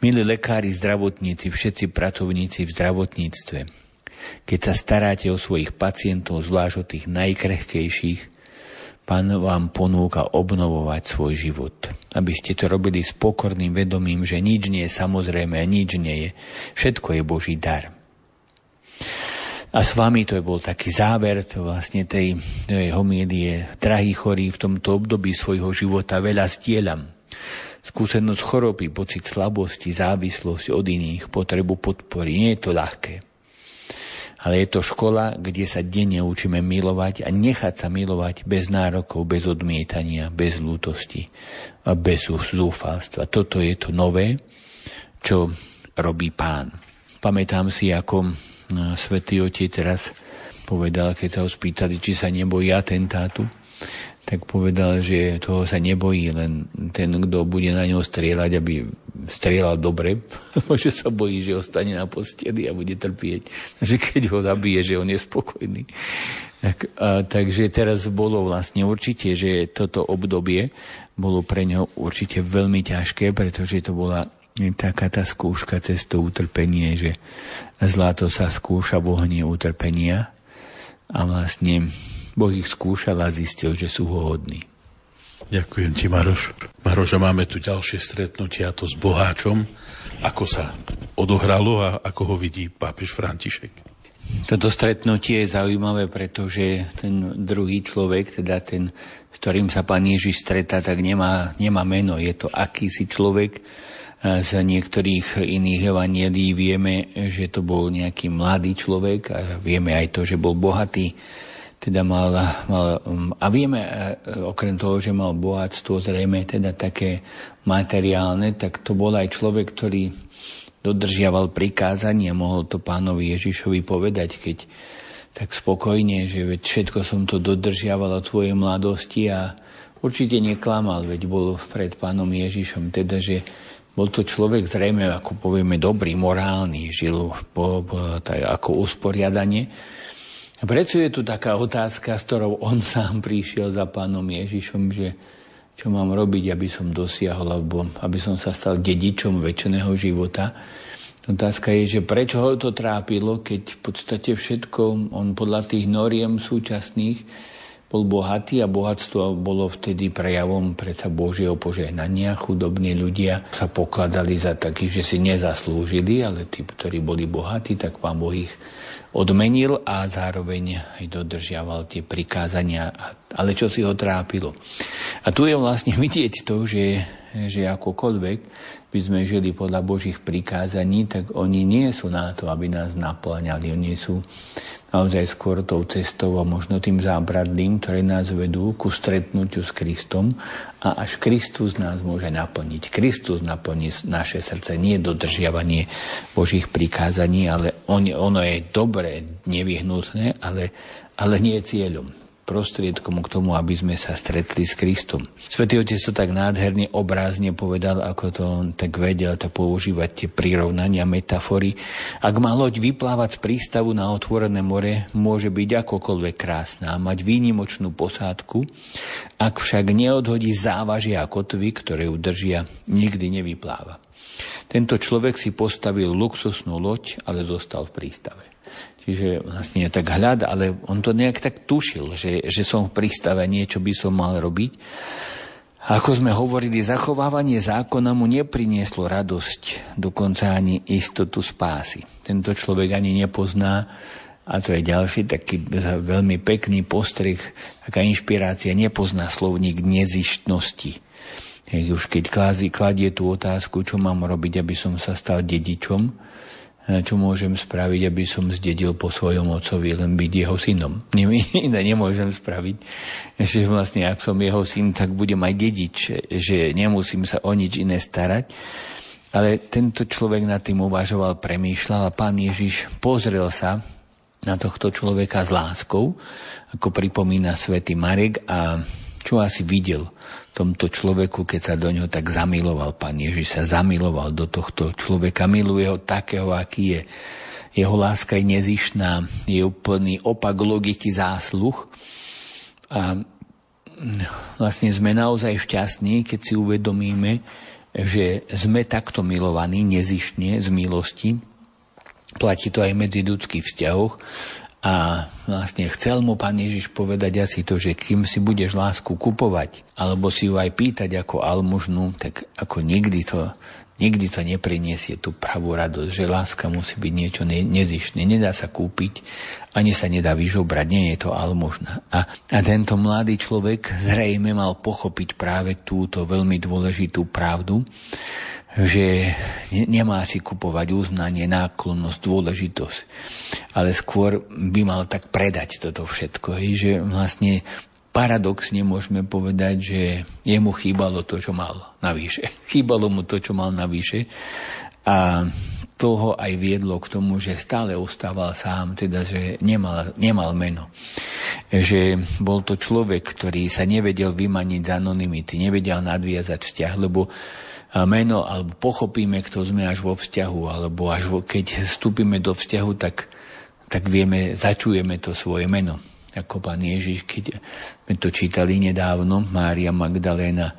Milí lekári, zdravotníci, všetci pracovníci v zdravotníctve, keď sa staráte o svojich pacientov, zvlášť o tých najkrehkejších, Pán vám ponúka obnovovať svoj život. Aby ste to robili s pokorným vedomím, že nič nie je samozrejme a nič nie je. Všetko je Boží dar. A s vami to je bol taký záver to vlastne tej, tej homílie. Drahí chorí, v tomto období svojho života veľa zdieľam. Skúsenosť choroby, pocit slabosti, závislosť od iných, potrebu podpory. Nie je to ľahké. Ale je to škola, kde sa denne učíme milovať a nechať sa milovať bez nárokov, bez odmietania, bez lútosti a bez zúfalstva. Toto je to nové, čo robí Pán. Pamätám si, ako svätý Otec teraz povedal, keď sa ho spýtali, či sa nebojí atentátu, tak povedal, že toho sa nebojí, len ten, kto bude na ňo strieľať, aby strieľal dobre, že sa bojí, že ostane na posteli a bude trpieť. Takže keď ho zabije, že on je spokojný. Tak, a, takže teraz bolo vlastne určite, že toto obdobie bolo pre ňo určite veľmi ťažké, pretože to bola taká tá skúška cez to utrpenie, že zlato sa skúša v ohni utrpenia a vlastne Boh ich skúšal a zistil, že sú ho hodní. Ďakujem ti, Maroš. Maroš, máme tu ďalšie stretnutie, a to s boháčom. Ako sa odohralo a ako ho vidí pápež František? Toto stretnutie je zaujímavé, pretože ten druhý človek, teda ten, s ktorým sa Pán Ježiš stretá, tak nemá, nemá meno. Je to akýsi človek. Z niektorých iných evanielí vieme, že to bol nejaký mladý človek a vieme aj to, že bol bohatý. Teda mal, mal, a vieme, okrem toho, že mal bohatstvo zrejme teda také materiálne, tak to bol aj človek, ktorý dodržiaval prikázania, mohol to Pánovi Ježišovi povedať, keď tak spokojne, že veď všetko som to dodržiaval od svojej mladosti a určite neklamal, veď bol pred Pánom Ježišom, teda, že bol to človek zrejme, ako povieme, dobrý, morálny, žil po, po, tak, ako usporiadanie. A prečo je tu taká otázka, s ktorou on sám prišiel za Pánom Ježišom, že čo mám robiť, aby som dosiahol, alebo aby som sa stal dedičom večného života. Otázka je, že prečo ho to trápilo, keď v podstate všetko, on podľa tých noriem súčasných bol bohatý a bohatstvo bolo vtedy prejavom predsa Božieho požehnania. Chudobní ľudia sa pokladali za takých, že si nezaslúžili, ale tí, ktorí boli bohatí, tak Pán Boh ich odmenil a zároveň aj dodržiaval tie prikázania, ale čo si ho trápilo. A tu je vlastne vidieť to, že, že akokoľvek by sme žili podľa Božích prikázaní, tak oni nie sú na to, aby nás naplňali. Oni sú naozaj skôr tou cestou a možno tým zábradlím, ktoré nás vedú ku stretnutiu s Kristom a až Kristus nás môže naplniť. Kristus naplní naše srdce, nie dodržiavanie Božích prikázaní, ale on, ono je dobré, nevyhnutné, ale, ale nie cieľom. Prostriedkom k tomu, aby sme sa stretli s Kristom. Svätý Otec to tak nádherne obrazne povedal, ako to on tak vedel to používať tie prirovnania, metafory. Ak má loď vyplávať z prístavu na otvorené more, môže byť akokoľvek krásna a mať výnimočnú posádku. Ak však neodhodí závažia a kotvy, ktoré ju držia, nikdy nevypláva. Tento človek si postavil luxusnú loď, ale zostal v prístave. Čiže vlastne tak hľad, ale on to nejak tak tušil, že, že som v prístave, niečo by som mal robiť. A ako sme hovorili, zachovávanie zákona mu neprinieslo radosť, dokonca ani istotu spásy. Tento človek ani nepozná, a to je ďalší taký veľmi pekný postreh, taká inšpirácia, nepozná slovník nezištnosti. Už keď kladie tú otázku, čo mám robiť, aby som sa stal dedičom, čo môžem spraviť, aby som zdedil po svojom otcovi, len byť jeho synom. Iné nemôžem spraviť. Že vlastne, ak som jeho syn, tak budem aj dedič, že nemusím sa o nič iné starať. Ale tento človek nad tým uvažoval, premýšľal a Pán Ježiš pozrel sa na tohto človeka s láskou, ako pripomína svätý Marek, a čo asi videl v tomto človeku, keď sa do ňoho tak zamiloval. Pán Ježiš sa zamiloval do tohto človeka, miluje ho takého, aký je. Jeho láska je nezištná, je úplný opak logiky zásluh. A vlastne sme naozaj šťastní, keď si uvedomíme, že sme takto milovaní nezištne z milosti. Platí to aj medzi ľudských vzťahoch. A vlastne chcel mu Pán Ježiš povedať asi to, že kým si budeš lásku kupovať, alebo si ju aj pýtať ako almužnu, tak ako nikdy to, nikdy to nepriniesie tú pravú radosť, že láska musí byť niečo ne, nezištné. Nedá sa kúpiť, ani sa nedá vyžobrať, nie je to almužna. A, a tento mladý človek zrejme mal pochopiť práve túto veľmi dôležitú pravdu, že nemá si kupovať uznanie, náklonnosť, dôležitosť, ale skôr by mal tak predať toto všetko. Že vlastne paradoxne môžeme povedať, že jemu chýbalo to, čo mal navyše. Chýbalo mu to, čo mal navyše a toho aj viedlo k tomu, že stále ostával sám, teda že nemal, nemal meno. Že bol to človek, ktorý sa nevedel vymaniť z anonymity, nevedel nadviazať vzťah, lebo meno, alebo pochopíme, kto sme až vo vzťahu, alebo až vo, keď vstúpime do vzťahu, tak, tak vieme, začujeme to svoje meno. Ako Pán Ježiš, keď sme to čítali nedávno, Mária Magdaléna,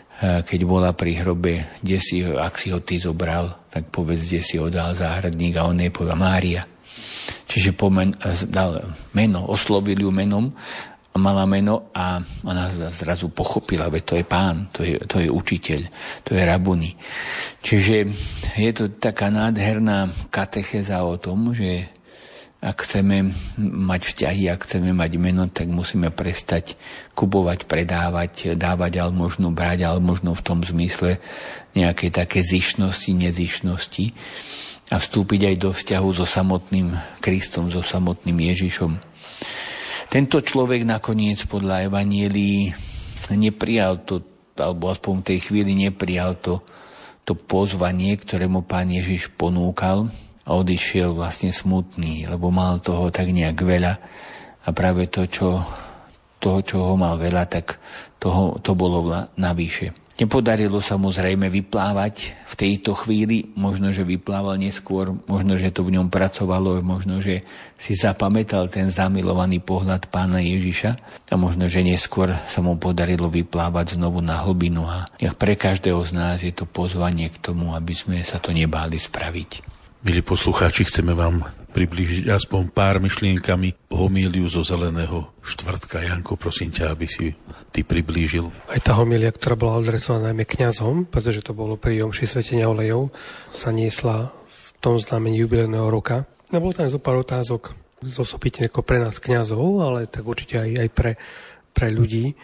keď bola pri hrobe, kde si, ak si ho ty zobral, tak povedz, kde si ho dal záhradník, a on jej povedal Mária. Čiže pomen, dal meno, oslovil ju menom, mala meno a ona zrazu pochopila, že to je Pán, to je, to je učiteľ, to je rabuni. Čiže je to taká nádherná katecheza o tom, že ak chceme mať vzťahy, ak chceme mať meno, tak musíme prestať kupovať, predávať, dávať almužnu, brať almužnu v tom zmysle nejakej také zišnosti, nezišnosti a vstúpiť aj do vzťahu so samotným Kristom, so samotným Ježišom. Tento človek nakoniec podľa Evanielii neprijal to, alebo aspoň v tej chvíli neprijal to, to pozvanie, ktoré mu Pán Ježiš ponúkal a odišiel vlastne smutný, lebo mal toho tak nejak veľa a práve to, čo, toho, čo ho mal veľa, tak toho, to bolo navyše. Nepodarilo sa mu zrejme vyplávať v tejto chvíli, možno, že vyplával neskôr, možno, že to v ňom pracovalo, možno, že si zapamätal ten zamilovaný pohľad Pána Ježiša a možno, že neskôr sa mu podarilo vyplávať znovu na hlbinu a nech pre každého z nás je to pozvanie k tomu, aby sme sa to nebáli spraviť. Milí poslucháči, chceme vám priblížiť aspoň pár myšlienkami homíliu zo Zeleného štvrtka. Janko, prosím ťa, aby si ty priblížil. Aj tá homília, ktorá bola adresovaná najmä kňazom, pretože to bolo pri omši svätenia olejov, sa niesla v tom znamení jubilejného roka. No bolo tam zo pár otázok, zosobitne ako pre nás kňazov, ale tak určite aj, aj pre, pre ľudí.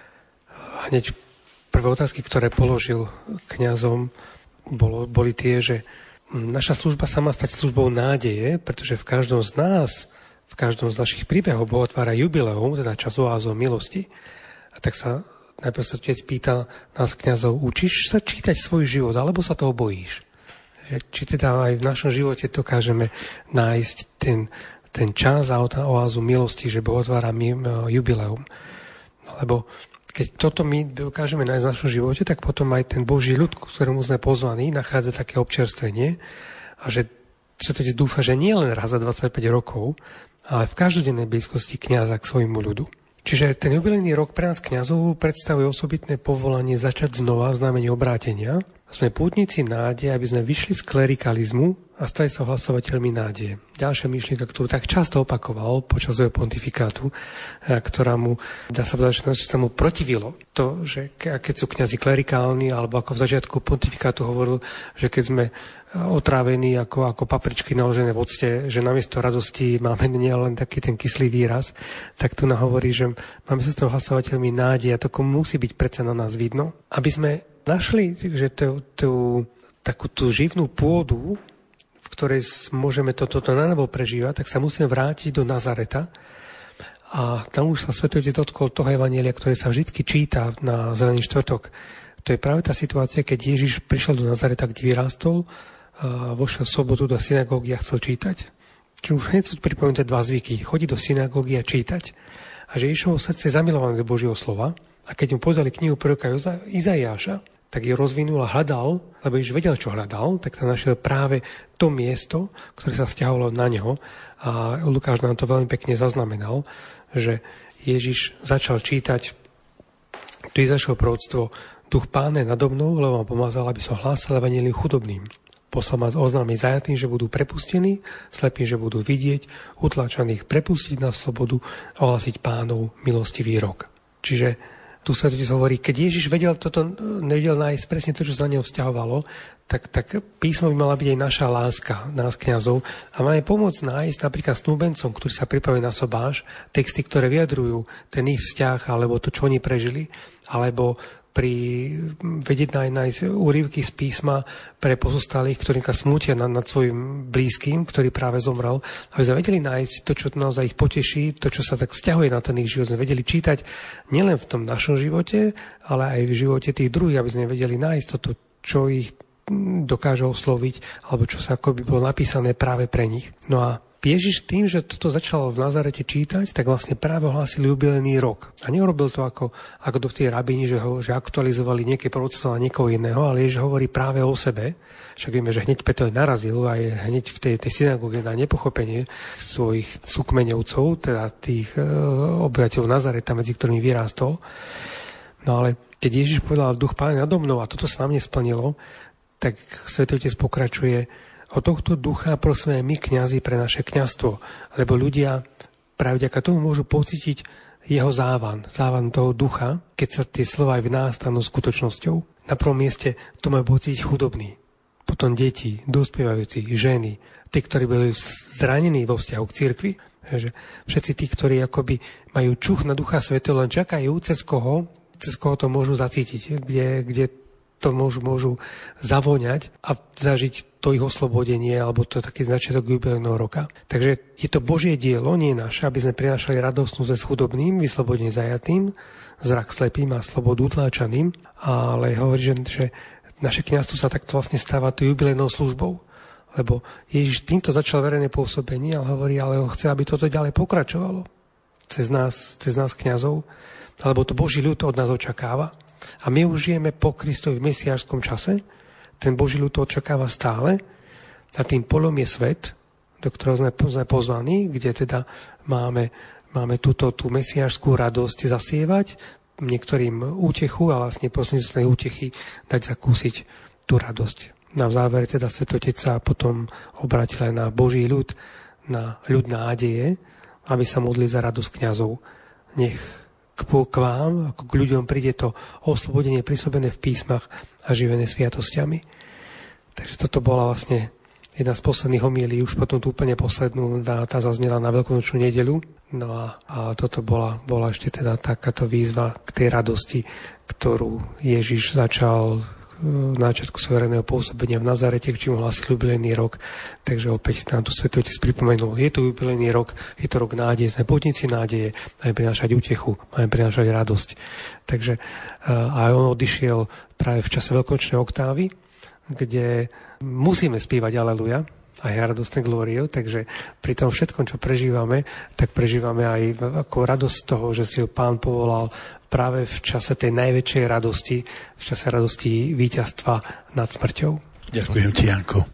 Hneď prvé otázky, ktoré položil kňazom, bolo, boli tie, že naša služba sa má stať službou nádeje, pretože v každom z nás, v každom z našich príbehov Boh otvára jubileum, teda čas oázou milosti. A tak sa najprv sa otec pýta nás kňazov, učíš sa čítať svoj život, alebo sa toho bojíš? Či teda aj v našom živote dokážeme nájsť ten, ten čas a oázu milosti, že Boh otvára jubileum. Lebo keď toto my dokážeme nájsť v našom živote, tak potom aj ten Boží ľud, ktorému sme pozvaní, nachádza také občerstvenie a že Svetotec dúfa, že nie len raz za dvadsaťpäť rokov, ale v každodennej blízkosti kňaza k svojmu ľudu. Čiže ten jubilejný rok pre nás kňazov predstavuje osobitné povolanie začať znova v znamení obrátenia. Sme pútnici nádeje, aby sme vyšli z klerikalizmu a stali sa hlasovateľmi nádeje. Ďalšia myšlienka, ktorú tak často opakoval počas jeho pontifikátu, ktorá mu, dá sa povedať, že sa mu protivilo. To, že keď sú kňazi klerikálni, alebo ako v začiatku pontifikátu hovoril, že keď sme otrávení ako, ako papričky naložené v octe, že namiesto radosti máme nielen taký ten kyslý výraz, tak tu nahovorí, že máme sa s tým hlasovateľmi nádej a to musí byť predsa na nás vidno. Aby sme našli že tú, tú, takú tú živnú pôdu, v ktorej môžeme toto to, to na novo prežívať, tak sa musíme vrátiť do Nazareta. A tam už sa Svätý Otec dotkol toho evanjelia, ktoré sa vždy číta na Zelený štvrtok. To je práve tá situácia, keď Ježiš prišiel do Nazareta, kde vyrástol, a vošiel v sobotu do synagógy a chcel čítať. Čiže už hneď sú pripomenuté dva zvyky. Chodiť do synagógy a čítať. A že Ježišovo srdce je zamilované do Božieho slova. A keď mu podali knihu proroka Izaiáša, tak ju rozvinul a hľadal, lebo Ježiš vedel, čo hľadal, tak sa našiel práve to miesto, ktoré sa vzťahovalo na neho. A Lukáš nám to veľmi pekne zaznamenal, že Ježiš začal čítať to Izaiášovo proroctvo Duch Pána je nado mnou, lebo ma pomazal, aby som hlásal evanjelium chudobným. Poslal ma oznámiť zajatým, že budú prepustení, slepí, že budú vidieť, utlačaných prepustiť na slobodu a ohlasiť Pánov milostivý rok. Čiže tu sa totiž hovorí, keď Ježiš vedel toto, nevedel nájsť presne to, čo sa na neho vzťahovalo, tak, tak písmo by mala byť aj naša láska, nás kňazov, a máme pomôcť nájsť napríklad snúbencom, ktorí sa pripravujú na sobáš, texty, ktoré vyjadrujú ten ich vzťah, alebo to, čo oni prežili, alebo pri vedieť nájsť úryvky z písma pre pozostalých, ktorí smútia nad, nad svojim blízkym, ktorý práve zomrel, aby sme vedeli nájsť to, čo naozaj ich poteší, to, čo sa tak vzťahuje na ten ich život. Sme vedeli čítať nielen v tom našom živote, ale aj v živote tých druhých, aby sme vedeli nájsť toto, čo ich dokáže osloviť, alebo čo sa ako by bolo napísané práve pre nich. No a Ježiš tým, že toto začal v Nazarete čítať, tak vlastne práve ohlásil jubilejný rok. A neurobil to ako, ako do tej rabíni, že, ho, že aktualizovali nejaké proroctvá na niekoho iného, ale Ježiš hovorí práve o sebe. Však vieme, že hneď Peter narazil aj hneď v tej, tej synagóge na nepochopenie svojich súkmeňovcov, teda tých e, obyvateľov Nazareta, medzi ktorými vyrástol. No ale keď Ježiš povedal Duch Pána nado mnou a toto sa nám nesplnilo, tak Svätý Otec pokračuje: o tohto ducha prosíme aj my, kňazi, pre naše kňazstvo, lebo ľudia práve vďaka tomu môžu pocítiť jeho závan, závan toho ducha, keď sa tie slová aj v nás stanú skutočnosťou. Na prvom mieste to majú pocítiť chudobní, potom deti, dospievajúci, ženy, tí, ktorí boli zranení vo vzťahu k cirkvi. Takže všetci tí, ktorí akoby majú čuch na Ducha Svätého, len čakajú, cez koho, cez koho to môžu zacítiť, kde, kde to môžu, môžu zavoňať a zažiť to ich oslobodenie, alebo to je taký začiatok jubilejného roka. Takže je to Božie dielo, nie naše, aby sme prinášali radostnú ze s chudobným, vyslobodenie zajatým, zrak slepým a slobodu utláčaným, ale hovorí, že, že naše kňazstvo sa takto vlastne stáva tú jubilejnou službou. Lebo Ježiš týmto začal verejné pôsobenie, ale hovorí, ale on chce, aby toto ďalej pokračovalo. Cez nás, cez nás kňazov, alebo to Boží ľud od nás očakáva. A my už žijeme po Kristovi v mesiášskom čase. Ten Boží ľud to očakáva stále. A tým polom je svet, do ktorého sme pozvaní, kde teda máme, máme túto tú mesiášskú radosť zasievať, niektorým útechu a vlastne prostredníctvom útechy dať zakúsiť tú radosť. Na závere teda Svätý Otec sa potom obrátil aj na Boží ľud, na ľud nádeje, aby sa modli za radosť kňazov. Nech k vám, ako k ľuďom príde to oslobodenie prisobené v písmach a živené sviatosťami. Takže toto bola vlastne jedna z posledných homílií, už potom tú úplne poslednú, tá zaznela na Veľkonočnú nedeľu. No a, a toto bola, bola ešte teda takáto výzva k tej radosti, ktorú Ježiš začal na začiatku svojho pôsobenia v Nazarete, k čím hlásil jubilejný rok. Takže opäť nám tu Svätý Otec pripomenul, je to jubilejný rok, je to rok nádeje, sme podnici nádeje, máme prinášať útechu, máme prinášať radosť. Takže aj on odišiel práve v čase veľkonočnej oktávy, kde musíme spívať Aleluja, aj radostné glório, takže pri tom všetkom, čo prežívame, tak prežívame aj ako radosť z toho, že si ho Pán povolal práve v čase tej najväčšej radosti, v čase radosti víťazstva nad smrťou. Ďakujem ti, Janko.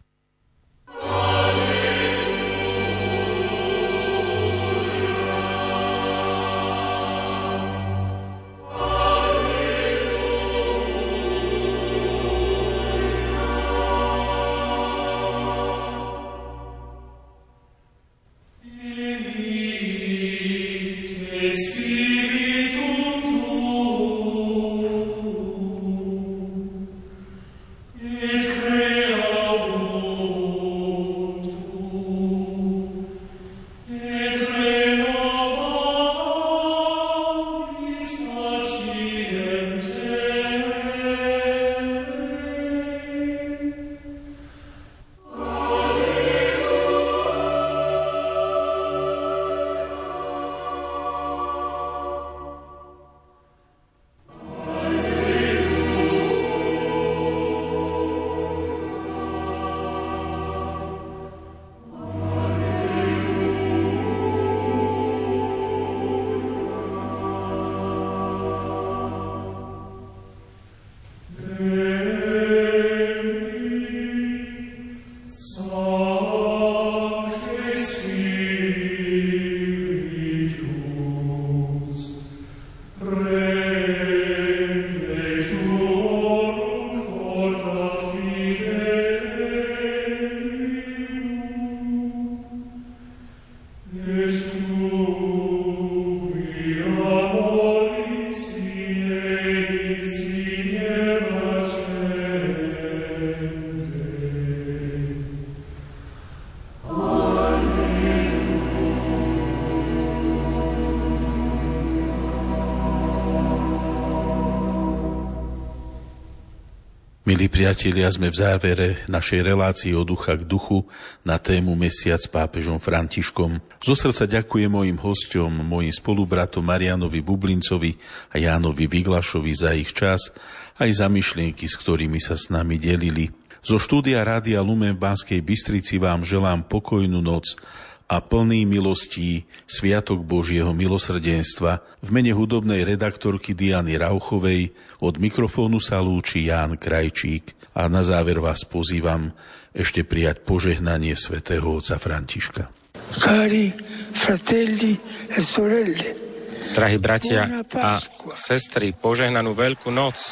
Milí priatelia, sme v závere našej relácie od ducha k duchu na tému Mesiac s pápežom Františkom. Zo srdca ďakujem mojim hosťom, mojim spolubratom Marianovi Bublincovi a Jánovi Viglašovi za ich čas, aj za myšlienky, s ktorými sa s nami delili. Zo štúdia Rádia Lumen v Banskej Bystrici vám želám pokojnú noc a plný milostí Sviatok Božieho milosrdenstva. V mene hudobnej redaktorky Diany Rauchovej od mikrofónu sa lúči Ján Krajčík a na záver vás pozývam ešte prijať požehnanie svätého otca Františka. Cari fratelli e sorelle, drahí bratia a sestry, požehnanú Veľkú noc.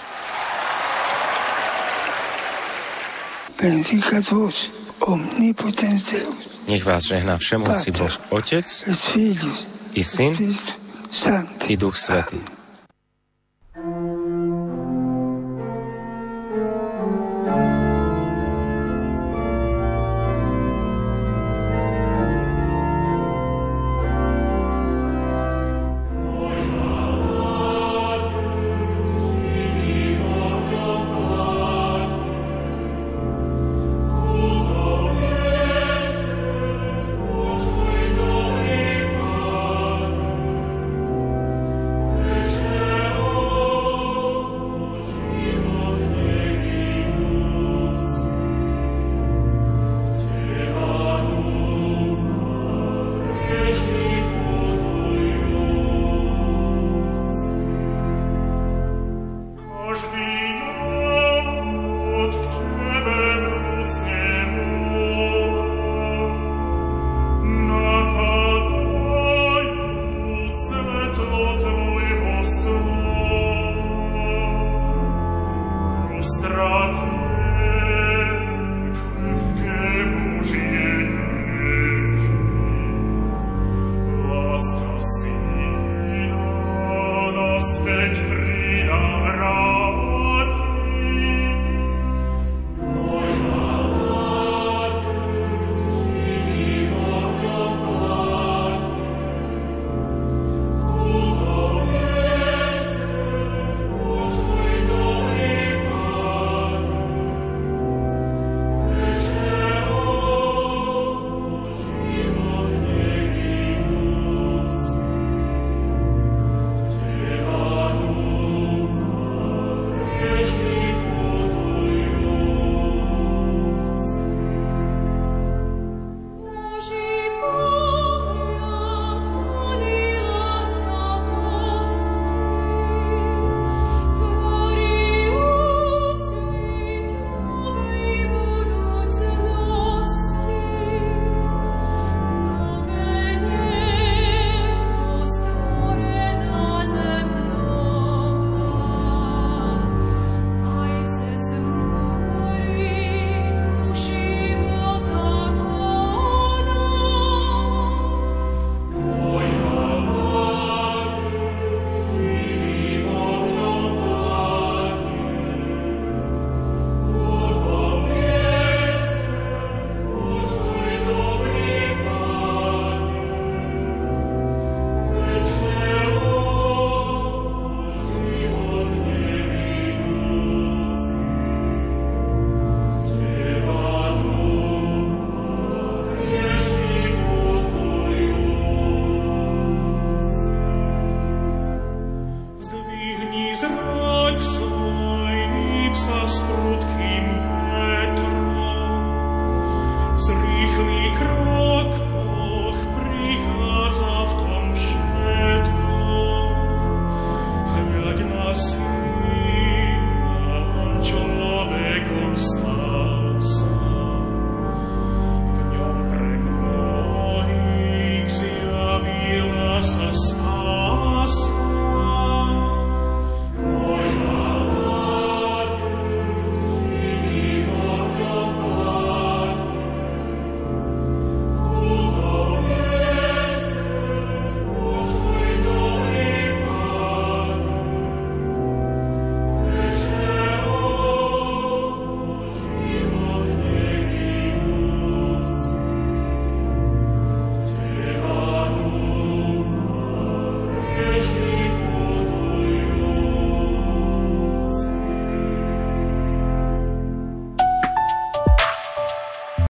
Benedicat vos omnipotens Deus, nech vás žehná všemoci Boh, Otec i Syn i Duch Svätý. Brina